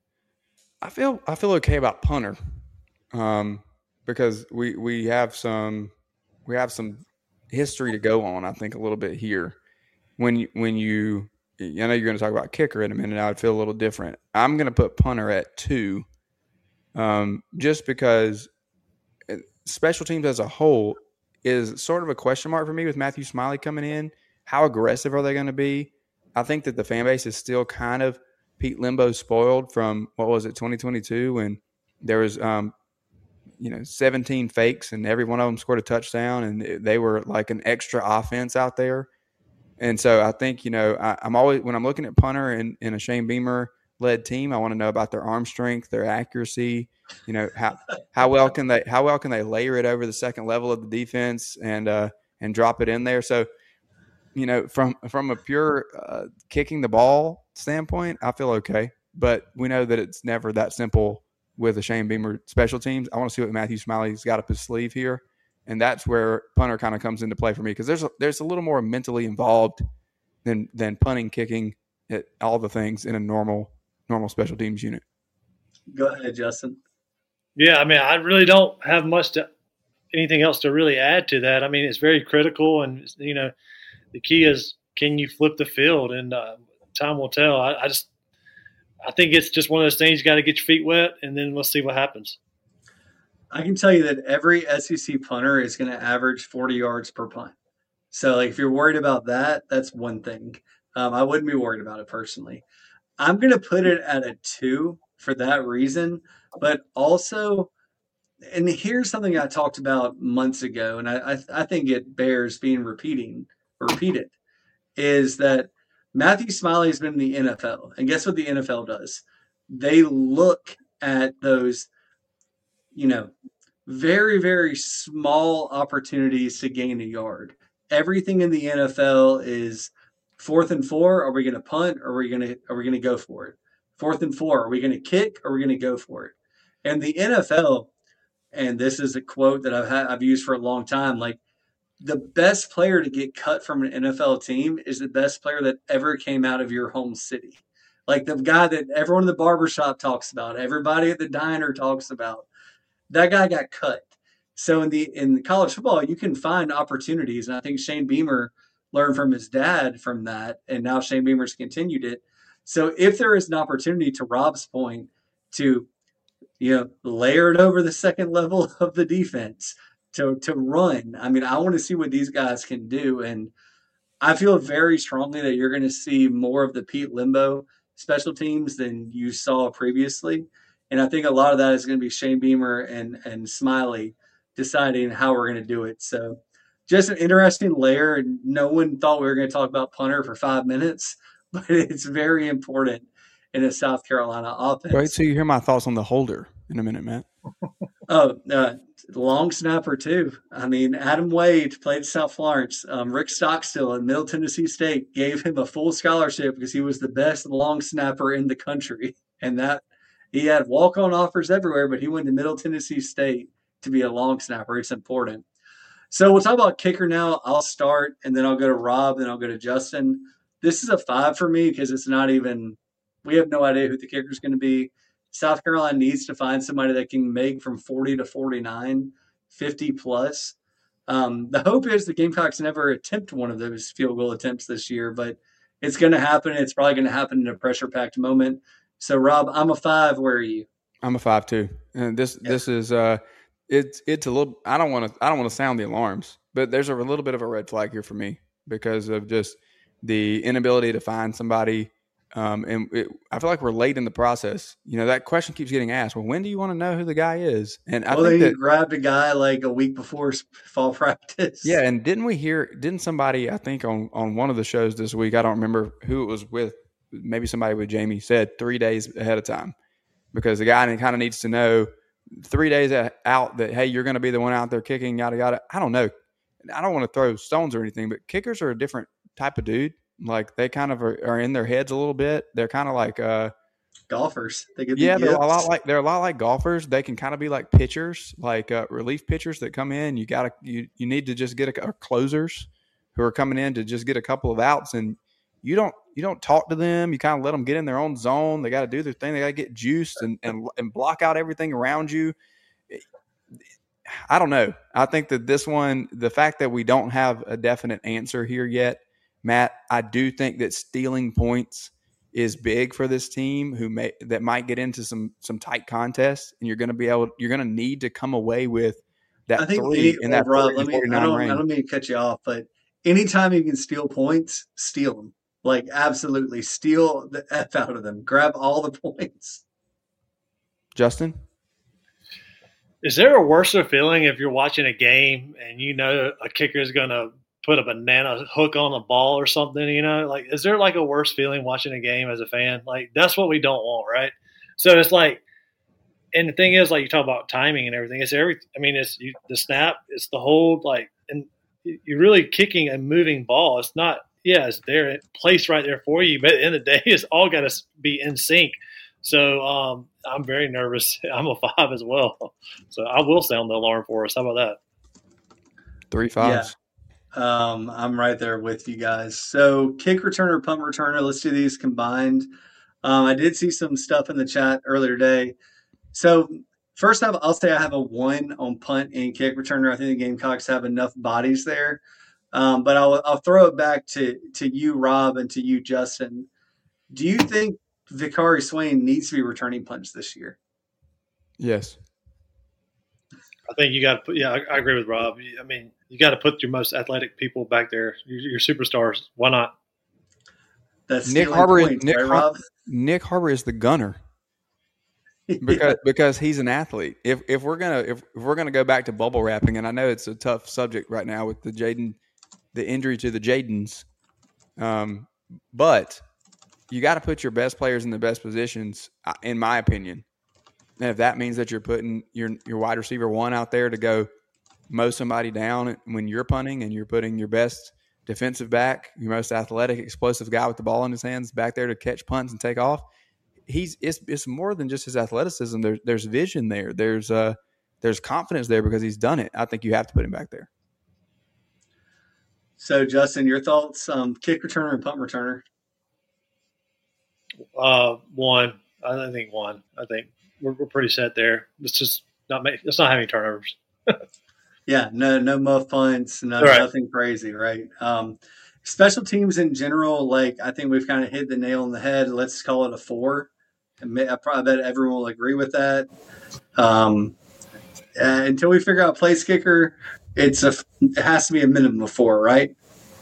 I feel I feel okay about punter, um, because we we have some we have some history to go on. I think a little bit here. When you, when you I know you're going to talk about kicker in a minute. I would feel a little different. I'm going to put punter at two, um, just because special teams as a whole is sort of a question mark for me with Matthew Smiley coming in. How aggressive are they going to be? I think that the fan base is still kind of Pete Limbo spoiled from, what was it, twenty twenty-two, when there was, um, you know, seventeen fakes and every one of them scored a touchdown and they were like an extra offense out there. And so I think, you know, I, I'm always, when I'm looking at punter in, in a Shane Beamer led team, I want to know about their arm strength, their accuracy, you know, how, how well can they, how well can they layer it over the second level of the defense and, uh, and drop it in there. So, you know, from, from a pure uh, kicking the ball standpoint, I feel okay, but we know that it's never that simple with a Shane Beamer special teams. I want to see what Matthew Smiley's got up his sleeve here. And that's where punter kind of comes into play for me, because there's a, there's a little more mentally involved than than punting, kicking, at all the things in a normal normal special teams unit. Go ahead, Justin. Yeah, I mean, I really don't have much to anything else to really add to that. I mean, it's very critical, and you know, the key is can you flip the field, and uh, time will tell. I, I just I think it's just one of those things you got to get your feet wet, and then let's see what happens. I can tell you that every S E C punter is going to average forty yards per punt. So, like, if you're worried about that, that's one thing. Um, I wouldn't be worried about it personally. I'm going to put it at a two for that reason, but also, and here's something I talked about months ago, and I, I, I think it bears being repeating, repeated, is that Matthew Smiley has been in the N F L, and guess what the N F L does? They look at those, you know, very, very small opportunities to gain a yard. Everything in the N F L is fourth and four. Are we going to punt? Or are we going to are we going to go for it? Fourth and four. Are we going to kick? Or are we going to go for it? And the N F L, and this is a quote that I've had, I've used for a long time. Like the best player to get cut from an N F L team is the best player that ever came out of your home city. Like the guy that everyone in the barbershop talks about, everybody at the diner talks about. That guy got cut. So in the in college football, you can find opportunities, and I think Shane Beamer learned from his dad from that, and now Shane Beamer's continued it. So if there is an opportunity, to Rob's point, to you know layer it over the second level of the defense, to to run. I mean, I want to see what these guys can do, and I feel very strongly that you're going to see more of the Pete Limbo special teams than you saw previously. And I think a lot of that is going to be Shane Beamer and, and Smiley deciding how we're going to do it. So just an interesting layer. No one thought we were going to talk about punter for five minutes, but it's very important in a South Carolina offense. Wait till you hear my thoughts on the holder in a minute, Matt. Oh, uh, long snapper too. I mean, Adam Wade played at South Florence. Um, Rick Stockstill at Middle Tennessee State gave him a full scholarship because he was the best long snapper in the country. And that he had walk-on offers everywhere, but he went to Middle Tennessee State to be a long snapper. It's important. So we'll talk about kicker now. I'll start, and then I'll go to Rob, then I'll go to Justin. This is a five for me because it's not even – we have no idea who the kicker is going to be. South Carolina needs to find somebody that can make from forty to forty-nine, fifty plus. Um, the hope is the Gamecocks never attempt one of those field goal attempts this year, but it's going to happen. It's probably going to happen in a pressure-packed moment. So, Rob, I'm a five. Where are you? I'm a five too. And this yeah. this is uh, it's it's a little. I don't want to I don't want to sound the alarms, but there's a little bit of a red flag here for me because of just the inability to find somebody. Um, and it, I feel like we're late in the process. You know, that question keeps getting asked. Well, when do you want to know who the guy is? And I well, think they that, grabbed a guy like a week before fall practice. Yeah, and didn't we hear? Didn't somebody? I think on on one of the shows this week. I don't remember who it was with. Maybe somebody with Jamie said three days ahead of time, because the guy kind of needs to know three days out that, hey, you're going to be the one out there kicking, yada yada. I don't know. I don't want to throw stones or anything, but kickers are a different type of dude. Like they kind of are, are in their heads a little bit. They're kind of like uh, Golfers, they get Yeah, the they're a lot gifts. like they're a lot like golfers. They can kind of be like pitchers, like uh, relief pitchers that come in. You got to you you need to just get a or closers who are coming in to just get a couple of outs, and you don't you don't talk to them. You kind of let them get in their own zone. They got to do their thing. They got to get juiced and and and block out everything around you. I don't know. I think that this one, the fact that we don't have a definite answer here yet, Matt, I do think that stealing points is big for this team who may that might get into some some tight contests, and you're going to be able you're going to need to come away with that I think three any, in well, that Rob, let me. I don't. range. I don't mean to cut you off, but anytime you can steal points, steal them. Like absolutely, steal the f out of them. Grab all the points. Justin, is there a worse feeling if you're watching a game and you know a kicker is going to put a banana hook on a ball or something, you know, like, is there like a worse feeling watching a game as a fan? Like, that's what we don't want. Right. So it's like, and the thing is, like, you talk about timing and everything. It's every, I mean, it's you, the snap, it's the hold, like, and you're really kicking a moving ball. It's not, yeah, it's there, it's placed right there for you. But at the end of the day, it's all got to be in sync. So um, I'm very nervous. I'm a five as well. So I will sound the alarm for us. How about that? Three fives. Yeah. Um, I'm right there with you guys. So kick returner, punt returner, let's do these combined. Um, I did see some stuff in the chat earlier today. So first off, I'll say I have a one on punt and kick returner. I think the Gamecocks have enough bodies there. Um, but I'll, I'll throw it back to, to you, Rob, and to you, Justin. Do you think Vicari Swain needs to be returning punts this year? Yes. I think you got to put, yeah, I, I agree with Rob. I mean, you got to put your most athletic people back there, your, your superstars. Why not? That's Nick Harbor. points, Nick, right, Har- Rob? Nick Harbor is the gunner because yeah. because he's an athlete. If if we're gonna if, if we're gonna go back to bubble wrapping, and I know it's a tough subject right now with the Jaden, the injury to the Jadens, um, but you got to put your best players in the best positions, in my opinion. And if that means that you're putting your your wide receiver one out there to go mow somebody down when you're punting, and you're putting your best defensive back, your most athletic, explosive guy with the ball in his hands back there to catch punts and take off, he's it's it's more than just his athleticism. There's there's vision there. There's uh there's confidence there because he's done it. I think you have to put him back there. So, Justin, your thoughts? Um, kick returner and punt returner. Uh, one. I think one. I think we're, we're pretty set there. Let's just not make. Let's not have any turnovers. Yeah, no, no muff punts, no, right. Nothing crazy, right? Um, special teams in general, like I think we've kind of hit the nail on the head. Let's call it a four. I probably bet everyone will agree with that. Um, until we figure out place kicker, it's a it has to be a minimum of four, right?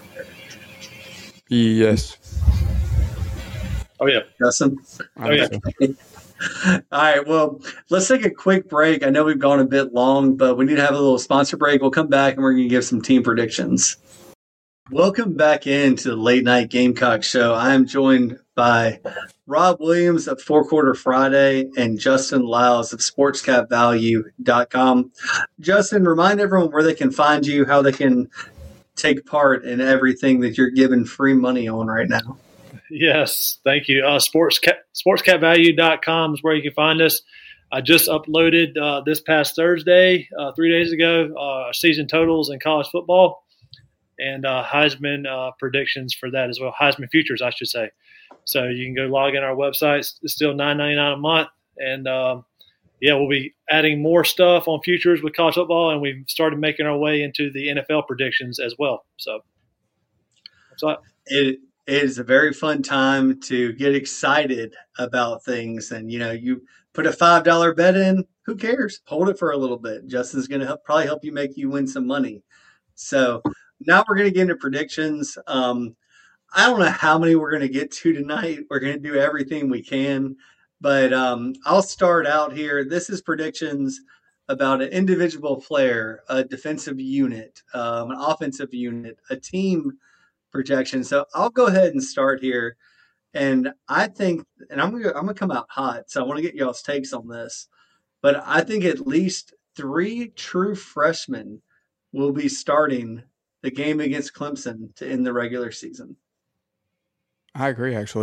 Yes. Oh yeah, Justin. Oh yeah. All right, well, let's take a quick break. I know we've gone a bit long, but we need to have a little sponsor break. We'll come back and we're going to give some team predictions. Welcome back into the Late Night Gamecock Show. I am joined by Rob Williams of Four Quarter Friday and Justin Lyles of sports cap value dot com. Justin, remind everyone where they can find you, how they can take part in everything that you're giving free money on right now. Yes, thank you. Uh, sports cap, sports cap value dot com is where you can find us. I just uploaded uh, this past Thursday, uh, three days ago, uh, season totals in college football and uh, Heisman uh, predictions for that as well. Heisman futures, I should say. So you can go log in our website. It's still nine ninety-nine a month. And, um, yeah, we'll be adding more stuff on futures with college football, and we've started making our way into the N F L predictions as well. So that's all. It It is a very fun time to get excited about things. And, you know, you put a five dollar bet in, who cares? Hold it for a little bit. Justin's going to help, probably help you make you win some money. So now we're going to get into predictions. Um, I don't know how many we're going to get to tonight. We're going to do everything we can. But um, I'll start out here. This is predictions about an individual player, a defensive unit, um, an offensive unit, a team projection. So I'll go ahead and start here. And I think, and I'm gonna I'm gonna come out hot. So I want to get y'all's takes on this. But I think at least three true freshmen will be starting the game against Clemson to end the regular season. I agree, actually.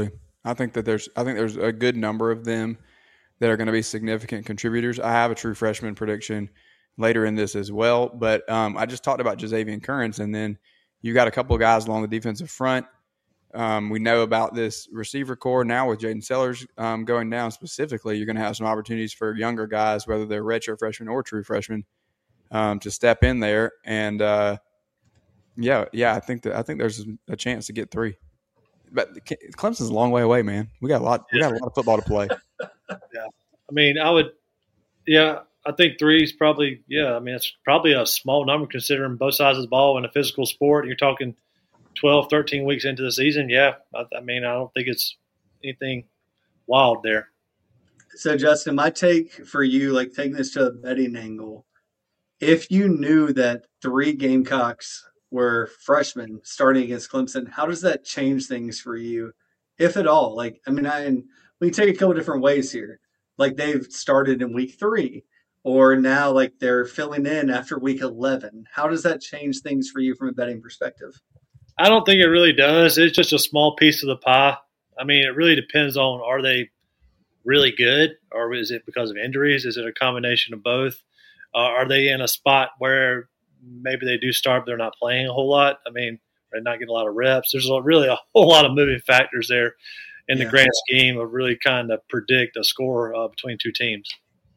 I think that there's I think there's a good number of them that are going to be significant contributors. I have a true freshman prediction later in this as well, but um, I just talked about Jazavian Currents, and then you got a couple of guys along the defensive front. Um, we know about this receiver core now with Jaden Sellers um, going down specifically. You're going to have some opportunities for younger guys, whether they're redshirt freshmen or true freshmen, um, to step in there. And uh, yeah, yeah, I think that I think there's a chance to get three. But Clemson's a long way away, man. We got a lot. We got a lot of football to play. Yeah, I mean, I would. Yeah, I think three is probably. Yeah, I mean, it's probably a small number considering both sides of the ball in a physical sport. You're talking twelve, thirteen weeks into the season. Yeah, I, I mean, I don't think it's anything wild there. So, Justin, my take for you, like taking this to a betting angle, if you knew that three Gamecocks were freshmen starting against Clemson, how does that change things for you, if at all? Like, I mean, I and we can take a couple different ways here. Like they've started in week three, or now like they're filling in after week eleven. How does that change things for you from a betting perspective? I don't think it really does. It's just a small piece of the pie. I mean, it really depends on, are they really good, or is it because of injuries? Is it a combination of both? Uh, are they in a spot where maybe they do start, but they're not playing a whole lot? I mean, they're not getting a lot of reps. There's a, really a whole lot of moving factors there in yeah. the grand scheme of really kind of predict a score uh, between two teams.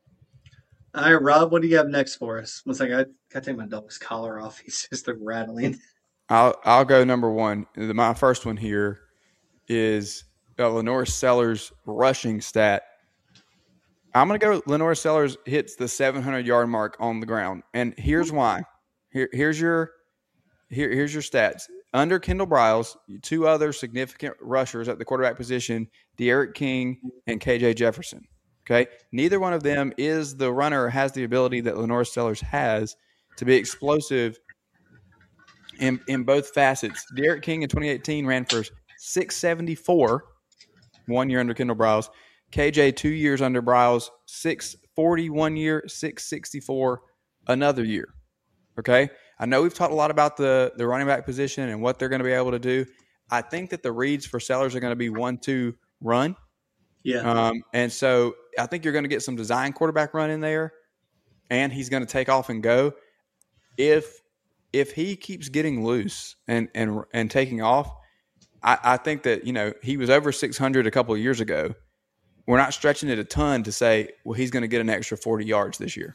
All right, Rob, what do you have next for us? One second, I got to take my dog's collar off. He's just like rattling. I'll I'll go number one. My first one here is uh, Lenore Sellers' rushing stat. I'm going to go Lenore Sellers hits the seven hundred yard mark on the ground, and here's why. Here here's your here here's your stats. Under Kendall Briles, two other significant rushers at the quarterback position, De'Aaron King and K J Jefferson. Okay, neither one of them is the runner or has the ability that Lenore Sellers has to be explosive in, in both facets. De'Aaron King in twenty eighteen ran for six seventy-four, one year under Kendall Briles. K J, two years under Briles, six forty one year, six sixty-four another year. Okay, I know we've talked a lot about the, the running back position and what they're going to be able to do. I think that the reads for Sellers are going to be one, two, run. Yeah. Um, and so I think you're going to get some design quarterback run in there, and he's going to take off and go. If if he keeps getting loose and and and taking off, I, I think that, you know, he was over six hundred a couple of years ago. We're not stretching it a ton to say, well, he's going to get an extra forty yards this year.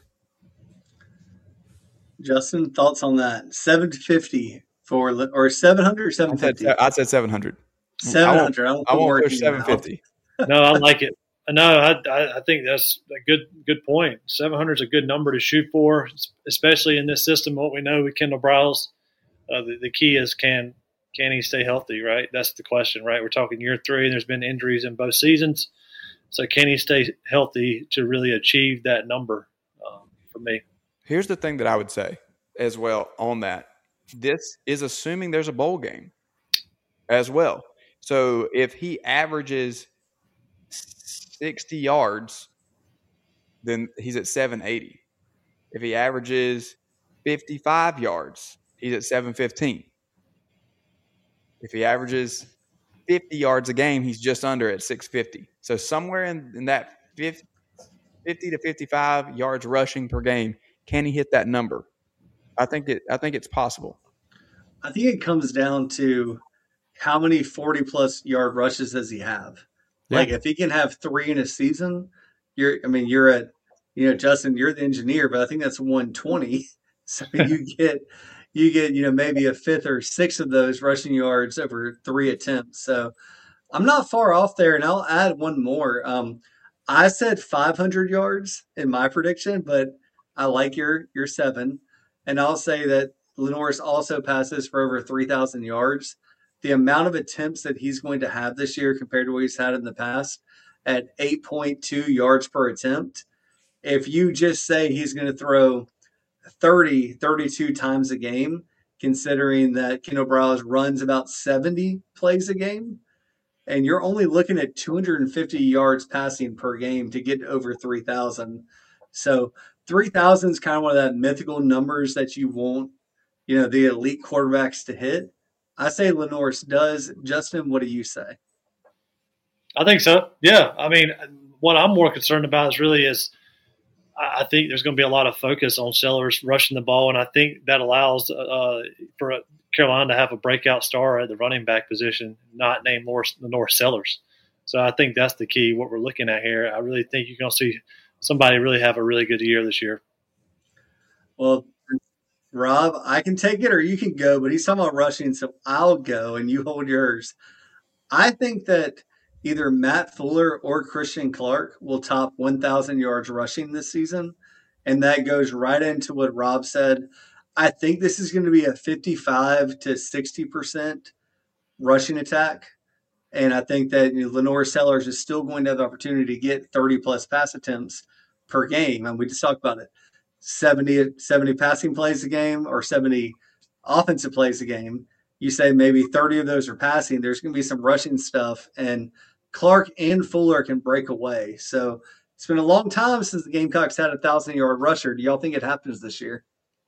Justin, thoughts on that? seven fifty for or seven hundred or seven fifty? I said seven hundred. seven hundred. I won't, I won't push seven fifty. No, I like it. No, I, I think that's a good good point. seven hundred is a good number to shoot for, especially in this system. What we know with Kendall Briles, uh, the, the key is can can he stay healthy, right? That's the question, right? We're talking year three, and there's been injuries in both seasons. So can he stay healthy to really achieve that number um, for me? Here's the thing that I would say as well on that. This is assuming there's a bowl game as well. So if he averages sixty yards, then he's at seven eighty. If he averages fifty-five yards, he's at seven fifteen. If he averages fifty yards a game, he's just under at six fifty. So somewhere in, in that fifty to fifty-five yards rushing per game, can he hit that number? I think it. I think it's possible. I think it comes down to how many forty-plus yard rushes does he have? Yeah. Like if he can have three in a season, you're. I mean, you're at. You know, Justin, you're the engineer, but I think that's one twenty. So you get, you get, you know, maybe a fifth or sixth of those rushing yards over three attempts. So I'm not far off there, and I'll add one more. Um, I said five hundred yards in my prediction, but I like your your seven, and I'll say that Lenore's also passes for over three thousand yards. The amount of attempts that he's going to have this year compared to what he's had in the past at eight point two yards per attempt. If you just say he's going to throw thirty, thirty-two times a game, considering that Kendall Briles runs about seventy plays a game, and you're only looking at two hundred fifty yards passing per game to get over three thousand. So three thousand is kind of one of that mythical numbers that you want, you know, the elite quarterbacks to hit. I say Lenore's does. Justin, what do you say? I think so. Yeah. I mean, what I'm more concerned about is really is I think there's going to be a lot of focus on Sellers rushing the ball, and I think that allows uh, for Carolina to have a breakout star at the running back position, not named Norris, Norris Sellers. So I think that's the key, what we're looking at here. I really think you're going to see somebody really have a really good year this year. Well, Rob, I can take it or you can go, but he's talking about rushing, so I'll go and you hold yours. I think that either Matt Fuller or Christian Clark will top one thousand yards rushing this season, and that goes right into what Rob said. I think this is going to be a fifty-five to sixty percent rushing attack, and I think that you know, Lenore Sellers is still going to have the opportunity to get thirty-plus pass attempts per game, and we just talked about it. seventy, seventy passing plays a game or seventy offensive plays a game. You say maybe thirty of those are passing. There's going to be some rushing stuff, and Clark and Fuller can break away. So it's been a long time since the Gamecocks had a thousand-yard rusher. Do y'all think it happens this year?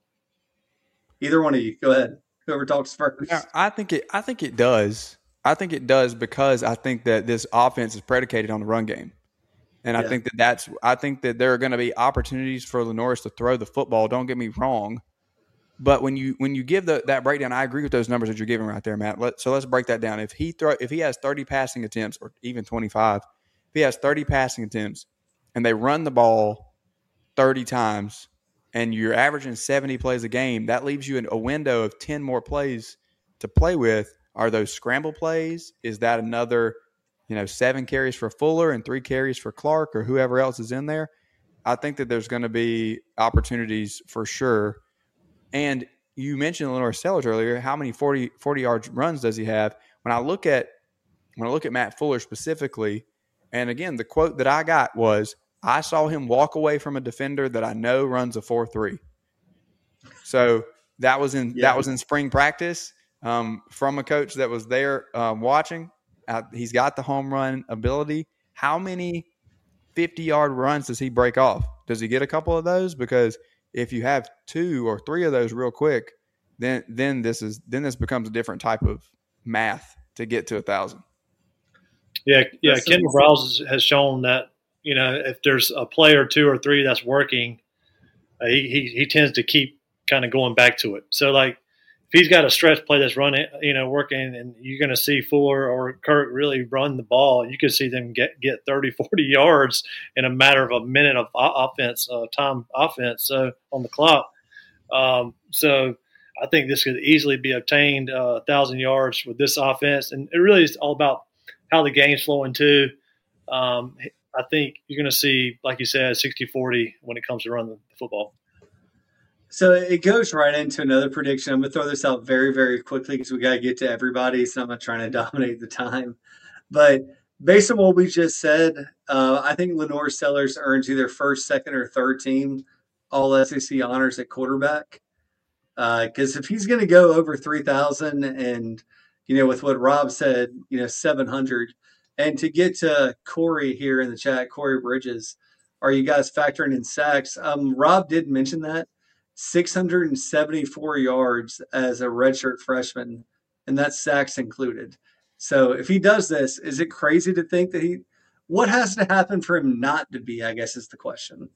Either one of you. Go ahead. Whoever talks first. Yeah, I think it. I think it does. I think it does because I think that this offense is predicated on the run game. And I Yeah. think that that's – I think that there are going to be opportunities for Lenoris to throw the football. Don't get me wrong. But when you when you give the, that breakdown, I agree with those numbers that you're giving right there, Matt. Let, so let's break that down. If he throw if he has thirty passing attempts or even twenty-five, if he has thirty passing attempts and they run the ball thirty times and you're averaging seventy plays a game, that leaves you in a window of ten more plays to play with. Are those scramble plays? Is that another – you know, seven carries for Fuller and three carries for Clark or whoever else is in there? I think that there's going to be opportunities for sure. And you mentioned Lenore Sellers earlier. How many forty, forty-yard runs does he have? When I look at when I look at Matt Fuller specifically, and again, the quote that I got was, I saw him walk away from a defender that I know runs a four three. So that was in yeah. that was in spring practice um, from a coach that was there um, watching. Uh, he's got the home run ability. How many fifty-yard runs does he break off? Does he get a couple of those? Because if you have two or three of those real quick, then then this is then this becomes a different type of math to get to a thousand. Yeah, yeah. That's Kendall Browse has shown that you know if there's a play or two or three that's working, uh, he, he he tends to keep kind of going back to it. So like. If he's got a stretch play that's running, you know, working, and you're going to see Fuller or Kirk really run the ball, you could see them get, get thirty, forty yards in a matter of a minute of offense, uh, time offense so on the clock. Um, so I think this could easily be obtained uh, one thousand yards with this offense. And it really is all about how the game's flowing too. Um, I think you're going to see, like you said, sixty forty when it comes to running the football. So it goes right into another prediction. I'm going to throw this out very, very quickly because we got to get to everybody, so I'm not trying to dominate the time. But based on what we just said, uh, I think Lenore Sellers earns either first, second, or third team all S E C honors at quarterback. Because uh, if he's going to go over three thousand and, you know, with what Rob said, you know, seven hundred, and to get to Corey here in the chat, Corey Bridges, are you guys factoring in sacks? Um, Rob did mention that. six hundred seventy-four yards as a redshirt freshman, and that's sacks included. So if he does this, is it crazy to think that he – what has to happen for him not to be, I guess is the question.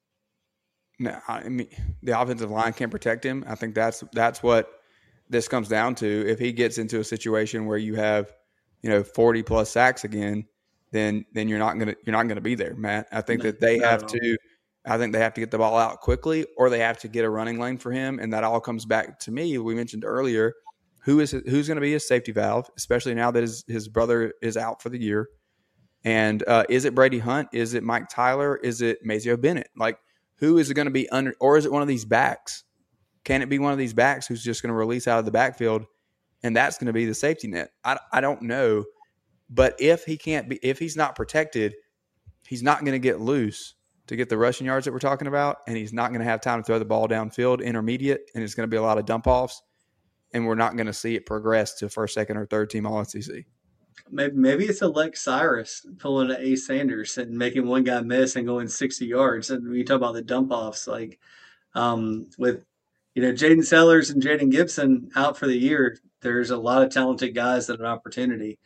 No, I mean, the offensive line can't protect him. I think that's that's what this comes down to. If he gets into a situation where you have, you know, forty plus sacks again, then then you're not gonna you're not gonna be there, Matt. I think no, that they have to – I think they have to get the ball out quickly, or they have to get a running lane for him, and that all comes back to me. We mentioned earlier who is who's going to be his safety valve, especially now that his, his brother is out for the year. And uh, is it Brady Hunt? Is it Mike Tyler? Is it Mazeo Bennett? Like, who is it going to be under, or is it one of these backs? Can it be one of these backs who's just going to release out of the backfield, and that's going to be the safety net? I, I don't know, but if he can't be, if he's not protected, he's not going to get loose to get the rushing yards that we're talking about, and he's not going to have time to throw the ball downfield intermediate, and it's going to be a lot of dump-offs, and we're not going to see it progress to first, second, or third team All S E C. Maybe, maybe it's a Lex Cyrus pulling an Ace Sanders and making one guy miss and going sixty yards. And when you talk about the dump-offs, like um, with you know Jaden Sellers and Jaden Gibson out for the year, there's a lot of talented guys that have an opportunity.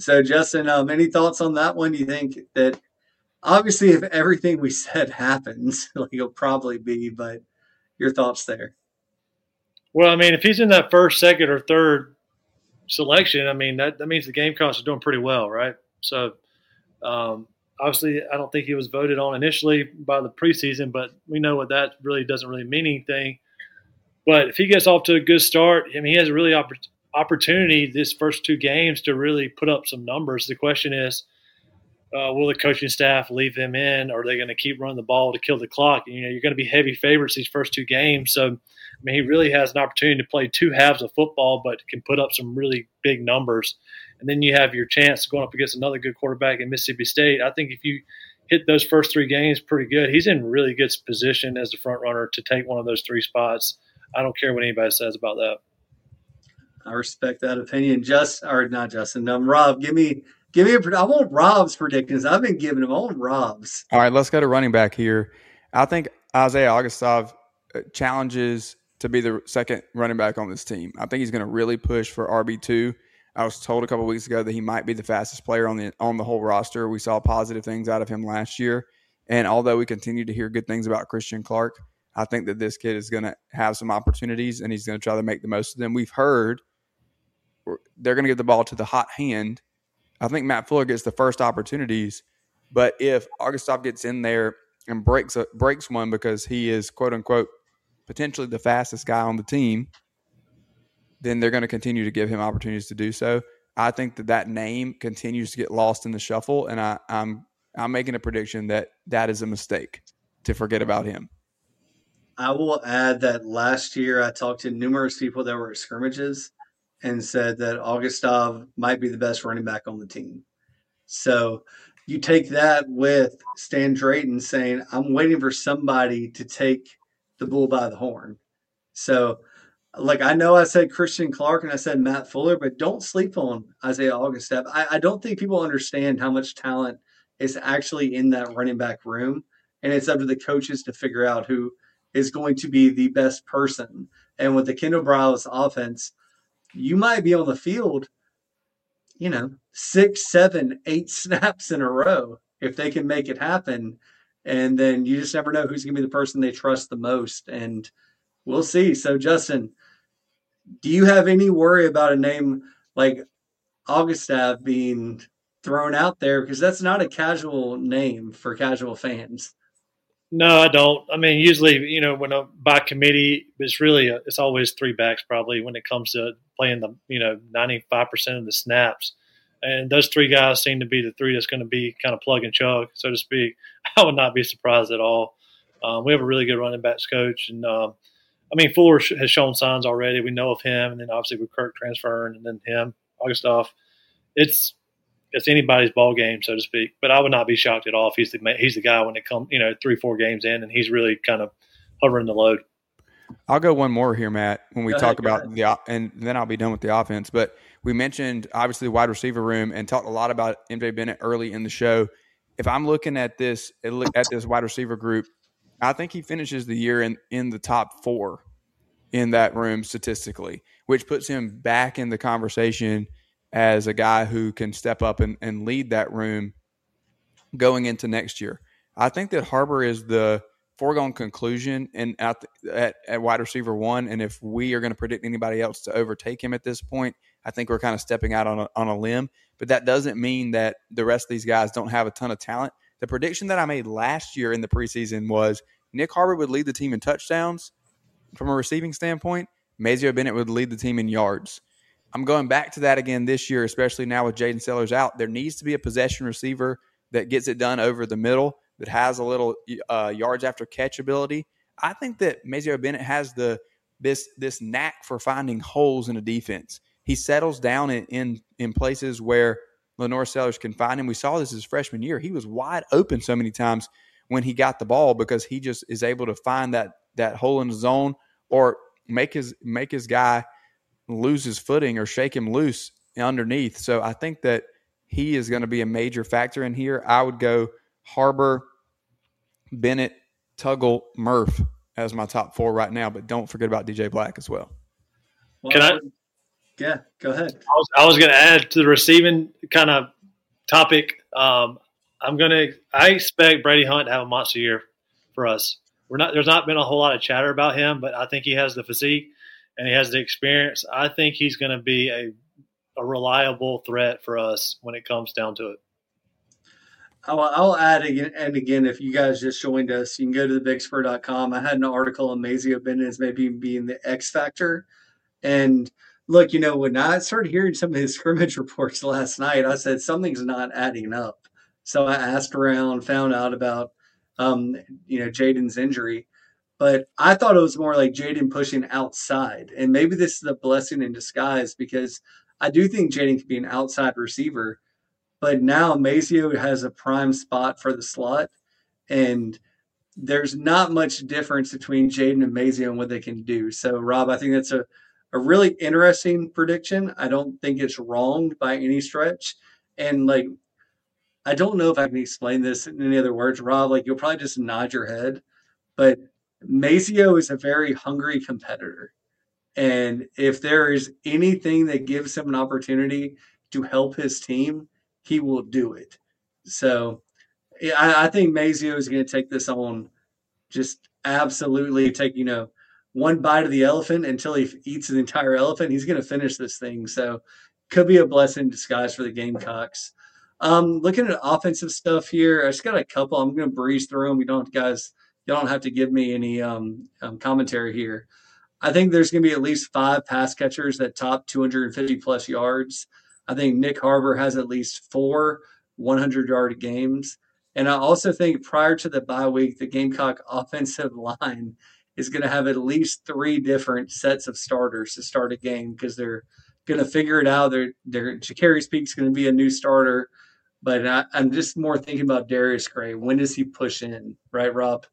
So, Justin, um, any thoughts on that one? Do you think that obviously if everything we said happens, like it'll probably be, but your thoughts there? Well, I mean, if he's in that first, second, or third selection, I mean, that, that means the Gamecocks are doing pretty well, right? So, um, obviously, I don't think he was voted on initially by the preseason, but we know what that really doesn't really mean anything. But if he gets off to a good start, I mean, he has a really opp- opportunity this first two games to really put up some numbers. The question is, uh, will the coaching staff leave him in, or are they going to keep running the ball to kill the clock? You know, you're going to be heavy favorites these first two games. So, I mean, he really has an opportunity to play two halves of football, but can put up some really big numbers. And then you have your chance going up against another good quarterback in Mississippi State. I think if you hit those first three games pretty good, he's in really good position as the front runner to take one of those three spots. I don't care what anybody says about that. I respect that opinion. Just or not Justin. Um, Rob, give me give me a. I want Rob's predictions. I've been giving them. I want Rob's. All right, let's go to running back here. I think Isaiah Augustov challenges to be the second running back on this team. I think he's going to really push for R B two. I was told a couple of weeks ago that he might be the fastest player on the on the whole roster. We saw positive things out of him last year, and although we continue to hear good things about Christian Clark, I think that this kid is going to have some opportunities, and he's going to try to make the most of them. We've heard they're going to give the ball to the hot hand. I think Matt Fuller gets the first opportunities, but if Augustov gets in there and breaks a, breaks one because he is, quote unquote, potentially the fastest guy on the team, then they're going to continue to give him opportunities to do so. I think that that name continues to get lost in the shuffle, and I, I'm I'm making a prediction that that is a mistake to forget about him. I will add that last year I talked to numerous people that were at scrimmages and said that Augustov might be the best running back on the team. So you take that with Stan Drayton saying, I'm waiting for somebody to take the bull by the horn. So, like, I know I said Christian Clark and I said Matt Fuller, but don't sleep on Isaiah Augustov. I, I don't think people understand how much talent is actually in that running back room. And it's up to the coaches to figure out who is going to be the best person. And with the Kendall Briles offense, you might be on the field, you know, six, seven, eight snaps in a row if they can make it happen. And then you just never know who's going to be the person they trust the most. And we'll see. So, Justin, do you have any worry about a name like Augustov being thrown out there? Because that's not a casual name for casual fans. No, I don't. I mean, usually, you know, when a by committee, it's really a, it's always three backs probably when it comes to playing the, you know, ninety-five percent of the snaps. And those three guys seem to be the three that's going to be kind of plug and chug, so to speak. I would not be surprised at all. Um, we have a really good running backs coach. And, um, I mean, Fuller has shown signs already. We know of him. And then obviously with Kirk transferring and then him, Augustov. It's it's anybody's ball game, so to speak. But I would not be shocked at all if he's the he's the guy when it comes, you know, three, four games in, and he's really kind of hovering the load. I'll go one more here, Matt, when we Go talk ahead, about the – and then I'll be done with the offense. But we mentioned, obviously, the wide receiver room and talked a lot about M J Bennett early in the show. If I'm looking at this at this wide receiver group, I think he finishes the year in, in the top four in that room statistically, which puts him back in the conversation as a guy who can step up and, and lead that room going into next year. I think that Harbor is the foregone conclusion and at, at, at wide receiver one, and if we are going to predict anybody else to overtake him at this point, I think we're kind of stepping out on a, on a limb. But that doesn't mean that the rest of these guys don't have a ton of talent. The prediction that I made last year in the preseason was Nick Harbor would lead the team in touchdowns from a receiving standpoint. Mazeo Bennett would lead the team in yards. I'm going back to that again this year, especially now with Jaden Sellers out. There needs to be a possession receiver that gets it done over the middle, that has a little uh, yards after catch ability. I think that Mazeo Bennett has the this this knack for finding holes in a defense. He settles down in, in, in places where Lenore Sellers can find him. We saw this his freshman year. He was wide open so many times when he got the ball because he just is able to find that that hole in the zone or make his make his guy lose his footing or shake him loose underneath. So I think that he is going to be a major factor in here. I would go Harbor, Bennett, Tuggle, Murph as my top four right now, but don't forget about D J Black as well. well Can I Yeah, go ahead. I was, I was going to add to the receiving kind of topic. Um, I'm going to. I expect Brady Hunt to have a monster year for us. We're not. There's not been a whole lot of chatter about him, but I think he has the physique and he has the experience. I think he's going to be a a reliable threat for us when it comes down to it. I'll, I'll add again and again, if you guys just joined us, you can go to the big spur dot com. I had an article on Mazeo Benitez maybe being the X factor. And look, you know, when I started hearing some of his scrimmage reports last night, I said something's not adding up. So I asked around, found out about, um, you know, Jaden's injury. But I thought it was more like Jaden pushing outside. And maybe this is a blessing in disguise because I do think Jaden could be an outside receiver. But now Mazeo has a prime spot for the slot. And there's not much difference between Jaden and Mazeo and what they can do. So, Rob, I think that's a, a really interesting prediction. I don't think it's wrong by any stretch. And, like, I don't know if I can explain this in any other words, Rob. Like, you'll probably just nod your head. But Mazeo is a very hungry competitor. And if there is anything that gives him an opportunity to help his team, he will do it. So yeah, I, I think Mazeo is going to take this on, just absolutely take, you know, one bite of the elephant until he eats the entire elephant. He's going to finish this thing. So could be a blessing in disguise for the Gamecocks. Um, looking at offensive stuff here, I just got a couple. I'm going to breeze through them. You don't, guys, you don't have to give me any um, um, commentary here. I think there's going to be at least five pass catchers that top two hundred fifty plus yards. I think Nick Harbor has at least four one hundred yard games. And I also think prior to the bye week, the Gamecock offensive line is going to have at least three different sets of starters to start a game because they're going to figure it out. They're, they're Ja'Carry Speaks going to be a new starter. But I, I'm just more thinking about Darius Gray. When does he push in? Right, Rob?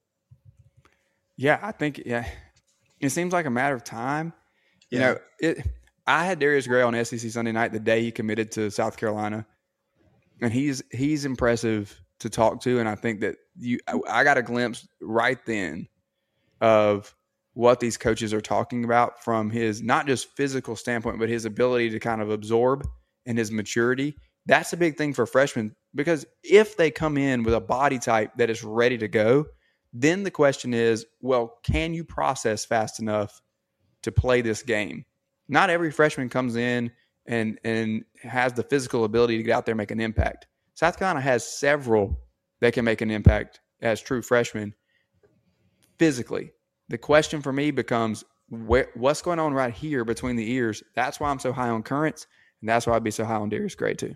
Yeah, I think yeah, it seems like a matter of time. You Yeah. know, it. I had Darius Gray on S E C Sunday night the day he committed to South Carolina, and he's he's impressive to talk to. And I think that you, I, I got a glimpse right then of what these coaches are talking about from his not just physical standpoint, but his ability to kind of absorb and his maturity. That's a big thing for freshmen because if they come in with a body type that is ready to go, then the question is, well, can you process fast enough to play this game? Not every freshman comes in and, and has the physical ability to get out there and make an impact. South Carolina has several that can make an impact as true freshmen physically. The question for me becomes, where, what's going on right here between the ears? That's why I'm so high on Currents, and that's why I'd be so high on Darius Gray too.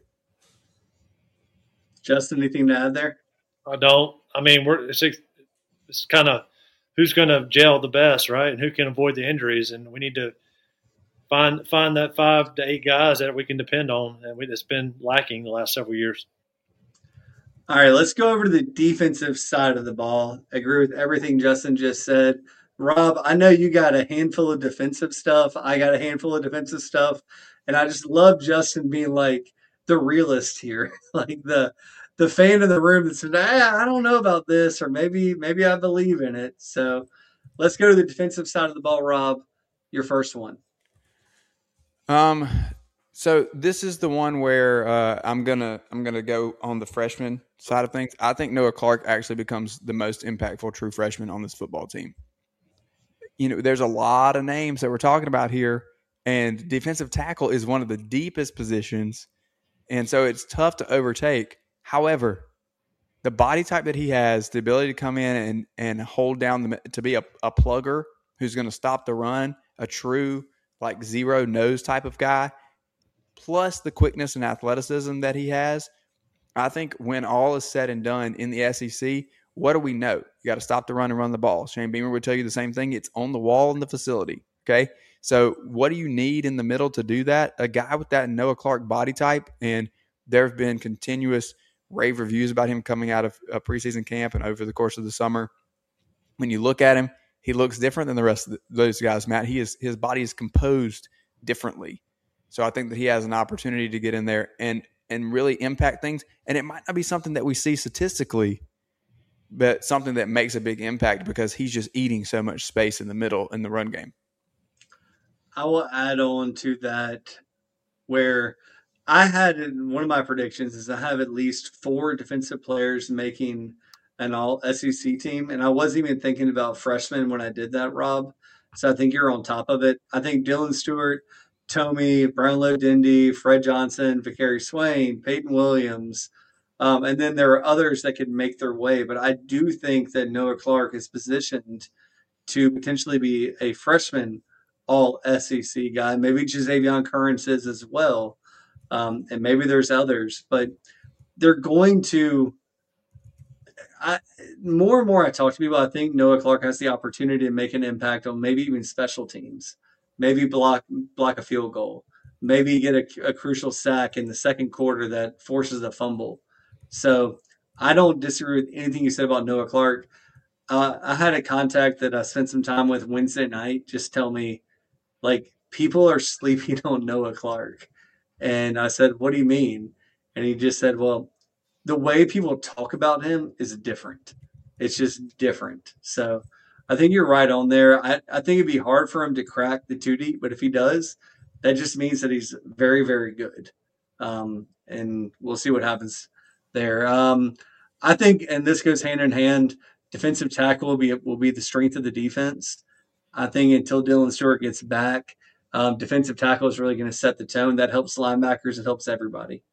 Justin, anything to add there? I don't. I mean, we're it's, it's kind of who's going to gel the best, right? And who can avoid the injuries. And we need to find find that five to eight guys that we can depend on. And we, it's been lacking the last several years. All right, let's go over to the defensive side of the ball. I agree with everything Justin just said. Rob, I know you got a handful of defensive stuff. I got a handful of defensive stuff. And I just love Justin being like the realist here, like the the fan in the room that said, ah, I don't know about this, or maybe maybe I believe in it. So let's go to the defensive side of the ball, Rob. Your first one. Um, so this is the one where uh, I'm gonna I'm gonna go on the freshman side of things. I think Noah Clark actually becomes the most impactful true freshman on this football team. You know, there's a lot of names that we're talking about here, and defensive tackle is one of the deepest positions, and so it's tough to overtake. However, the body type that he has, the ability to come in and, and hold down, the, to be a, a plugger who's going to stop the run, a true like zero nose type of guy, plus the quickness and athleticism that he has, I think when all is said and done in the S E C, what do we know? You got to stop the run and run the ball. Shane Beamer would tell you the same thing. It's on the wall in the facility. Okay. So what do you need in the middle to do that? A guy with that Noah Clark body type, and there have been continuous rave reviews about him coming out of a preseason camp and over the course of the summer. When you look at him, he looks different than the rest of the, those guys, Matt. He is his body is composed differently. So I think that he has an opportunity to get in there and and really impact things. And it might not be something that we see statistically, but something that makes a big impact because he's just eating so much space in the middle in the run game. I will add on to that where I had one of my predictions is I have at least four defensive players making an all S E C team. And I wasn't even thinking about freshmen when I did that, Rob. So I think you're on top of it. I think Dylan Stewart, Tomey, Brownlow Dindy, Fred Johnson, Vicari Swain, Peyton Williams. Um, and then there are others that could make their way. But I do think that Noah Clark is positioned to potentially be a freshman all S E C guy. Maybe Jazavion Currents is as well. Um, and maybe there's others, but they're going to. I, more and more I talk to people, I think Noah Clark has the opportunity to make an impact on maybe even special teams, maybe block block a field goal, maybe get a, a crucial sack in the second quarter that forces a fumble. So I don't disagree with anything you said about Noah Clark. Uh, I had a contact that I spent some time with Wednesday night just tell me, like, people are sleeping on Noah Clark. And I said, what do you mean? And he just said, well, the way people talk about him is different. It's just different. So I think you're right on there. I, I think it'd be hard for him to crack the two deep, but if he does, that just means that he's very, very good. Um, and we'll see what happens there. Um, I think, and this goes hand in hand, defensive tackle will be will be the strength of the defense. I think until Dylan Stewart gets back, um, defensive tackle is really going to set the tone. That helps linebackers. It helps everybody.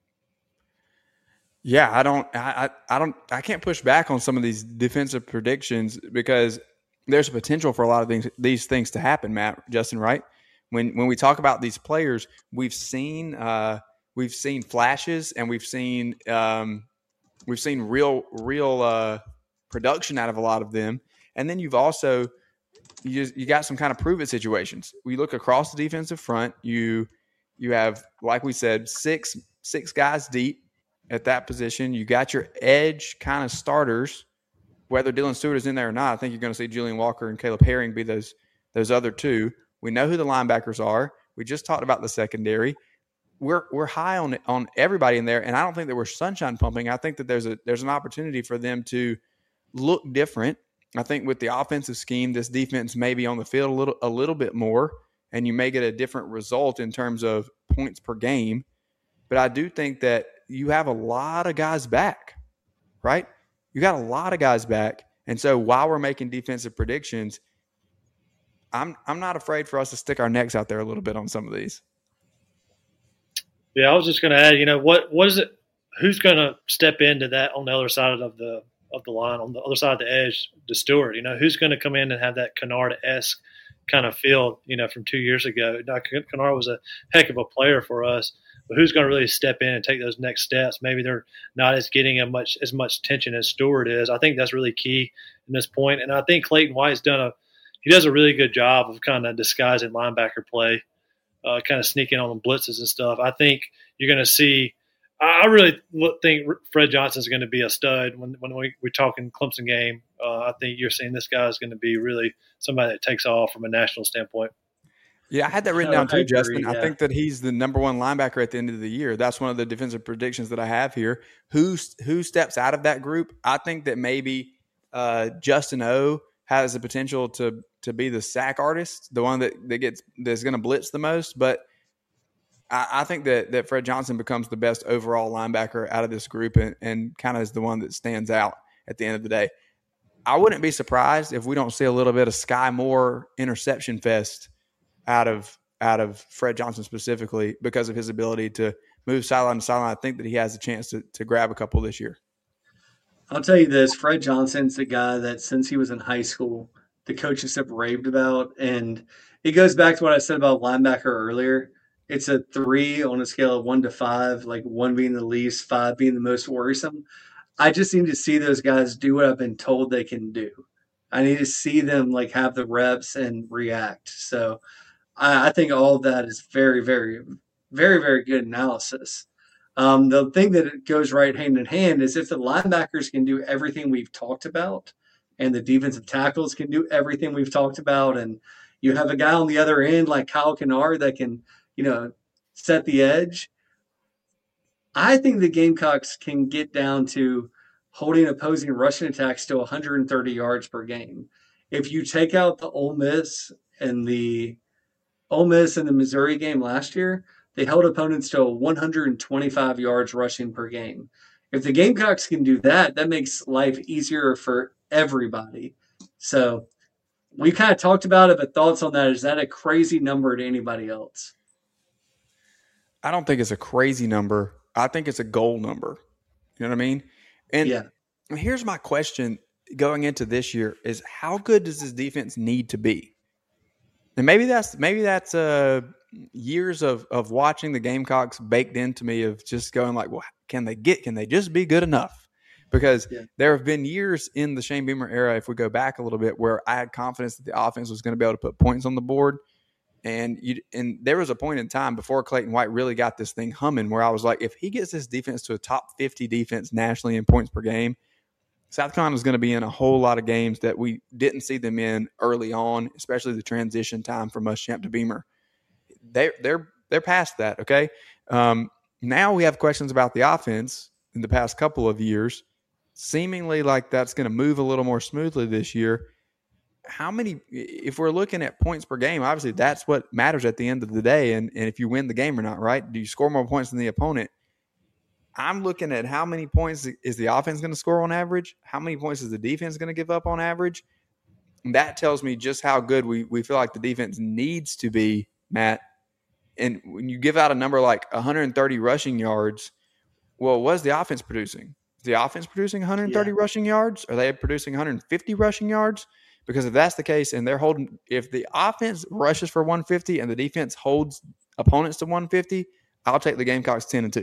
Yeah, I don't, I, I don't, I can't push back on some of these defensive predictions because there's a potential for a lot of things, these things to happen. Matt, Justin, right? When when we talk about these players, we've seen uh, we've seen flashes and we've seen um, we've seen real real uh, production out of a lot of them, and then you've also you just, you got some kind of prove it situations. We look across the defensive front. You you have, like we said, six six guys deep at that position. You got your edge kind of starters, whether Dylan Stewart is in there or not. I think you're going to see Julian Walker and Caleb Herring be those those other two. We know who the linebackers are. We just talked about the secondary. We're we're high on on everybody in there, and I don't think that we're sunshine pumping. I think that there's a there's an opportunity for them to look different. I think with the offensive scheme, this defense may be on the field a little a little bit more, and you may get a different result in terms of points per game. But I do think that you have a lot of guys back, right? You got a lot of guys back. And so while we're making defensive predictions, I'm I'm not afraid for us to stick our necks out there a little bit on some of these. Yeah, I was just going to add, you know, what what is it? Who's going to step into that on the other side of the of the line, on the other side of the edge, to Stewart? You know, who's going to come in and have that Kennard-esque kind of feel, you know, from two years ago? Now, Kennard was a heck of a player for us. But who's going to really step in and take those next steps? Maybe they're not as getting as much as much attention as Stewart is. I think that's really key in this point. And I think Clayton White's done a he does a really good job of kind of disguising linebacker play, uh, kind of sneaking on the blitzes and stuff. I think you're going to see. I really think Fred Johnson's going to be a stud when when we, we're talking Clemson game. Uh, I think you're seeing this guy is going to be really somebody that takes off from a national standpoint. Yeah, I had that written down too, I agree, Justin. yeah. I think that he's the number one linebacker at the end of the year. That's one of the defensive predictions that I have here. Who who steps out of that group? I think that maybe uh, Justin O has the potential to to be the sack artist, the one that, that gets that's going to blitz the most. But I, I think that that Fred Johnson becomes the best overall linebacker out of this group, and, and kind of is the one that stands out at the end of the day. I wouldn't be surprised if we don't see a little bit of Sky Moore interception fest out of out of Fred Johnson specifically because of his ability to move sideline to sideline. I think that he has a chance to, to grab a couple this year. I'll tell you this, Fred Johnson's the guy that since he was in high school, the coaches have raved about. And it goes back to what I said about linebacker earlier. It's a three on a scale of one to five, like one being the least, five being the most worrisome. I just need to see those guys do what I've been told they can do. I need to see them like have the reps and react. So I think all of that is very, very, very, very good analysis. Um, the thing that goes right hand in hand is if the linebackers can do everything we've talked about and the defensive tackles can do everything we've talked about, and you have a guy on the other end like Kyle Kennard that can, you know, set the edge, I think the Gamecocks can get down to holding opposing rushing attacks to one hundred thirty yards per game. If you take out the Ole Miss and the Ole Miss in the Missouri game last year, they held opponents to one hundred twenty-five yards rushing per game. If the Gamecocks can do that, that makes life easier for everybody. So we kind of talked about it, but thoughts on that? Is that a crazy number to anybody else? I don't think it's a crazy number. I think it's a goal number. You know what I mean? And yeah. Here's my question going into this year is how good does this defense need to be? And maybe that's maybe that's uh, years of of watching the Gamecocks baked into me of just going like, well, can they get can they just be good enough? Because yeah. there have been years in the Shane Beamer era, if we go back a little bit, where I had confidence that the offense was going to be able to put points on the board. And you and there was a point in time before Clayton White really got this thing humming where I was like, if he gets this defense to a top fifty defense nationally in points per game, South Carolina is going to be in a whole lot of games that we didn't see them in early on, especially the transition time from Muschamp to Beamer. They, they're they're past that, okay? Um, now we have questions about the offense in the past couple of years, seemingly like that's going to move a little more smoothly this year. How many – if we're looking at points per game, obviously that's what matters at the end of the day, and, and if you win the game or not, right? Do you score more points than the opponent? I'm looking at how many points is the offense going to score on average, how many points is the defense going to give up on average. And that tells me just how good we, we feel like the defense needs to be, Matt. And when you give out a number like one hundred thirty rushing yards, well, what is the offense producing? Is the offense producing one hundred thirty yeah. rushing yards? Are they producing one hundred fifty rushing yards? Because if that's the case, and they're holding – if the offense rushes for one hundred fifty and the defense holds opponents to one hundred fifty, I'll take the Gamecocks ten and two.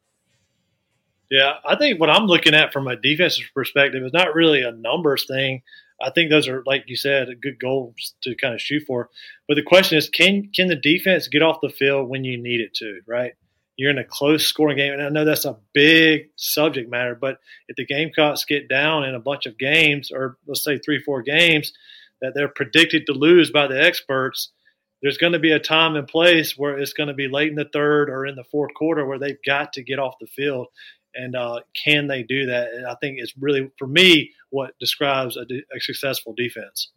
Yeah, I think what I'm looking at from a defensive perspective is not really a numbers thing. I think those are, like you said, good goals to kind of shoot for. But the question is, can can the defense get off the field when you need it to, right? You're in a close scoring game, and I know that's a big subject matter, but if the Gamecocks get down in a bunch of games, or let's say three, four games, that they're predicted to lose by the experts, there's going to be a time and place where it's going to be late in the third or in the fourth quarter where they've got to get off the field. And uh, can they do that? And I think it's really, for me, what describes a, de- a successful defense.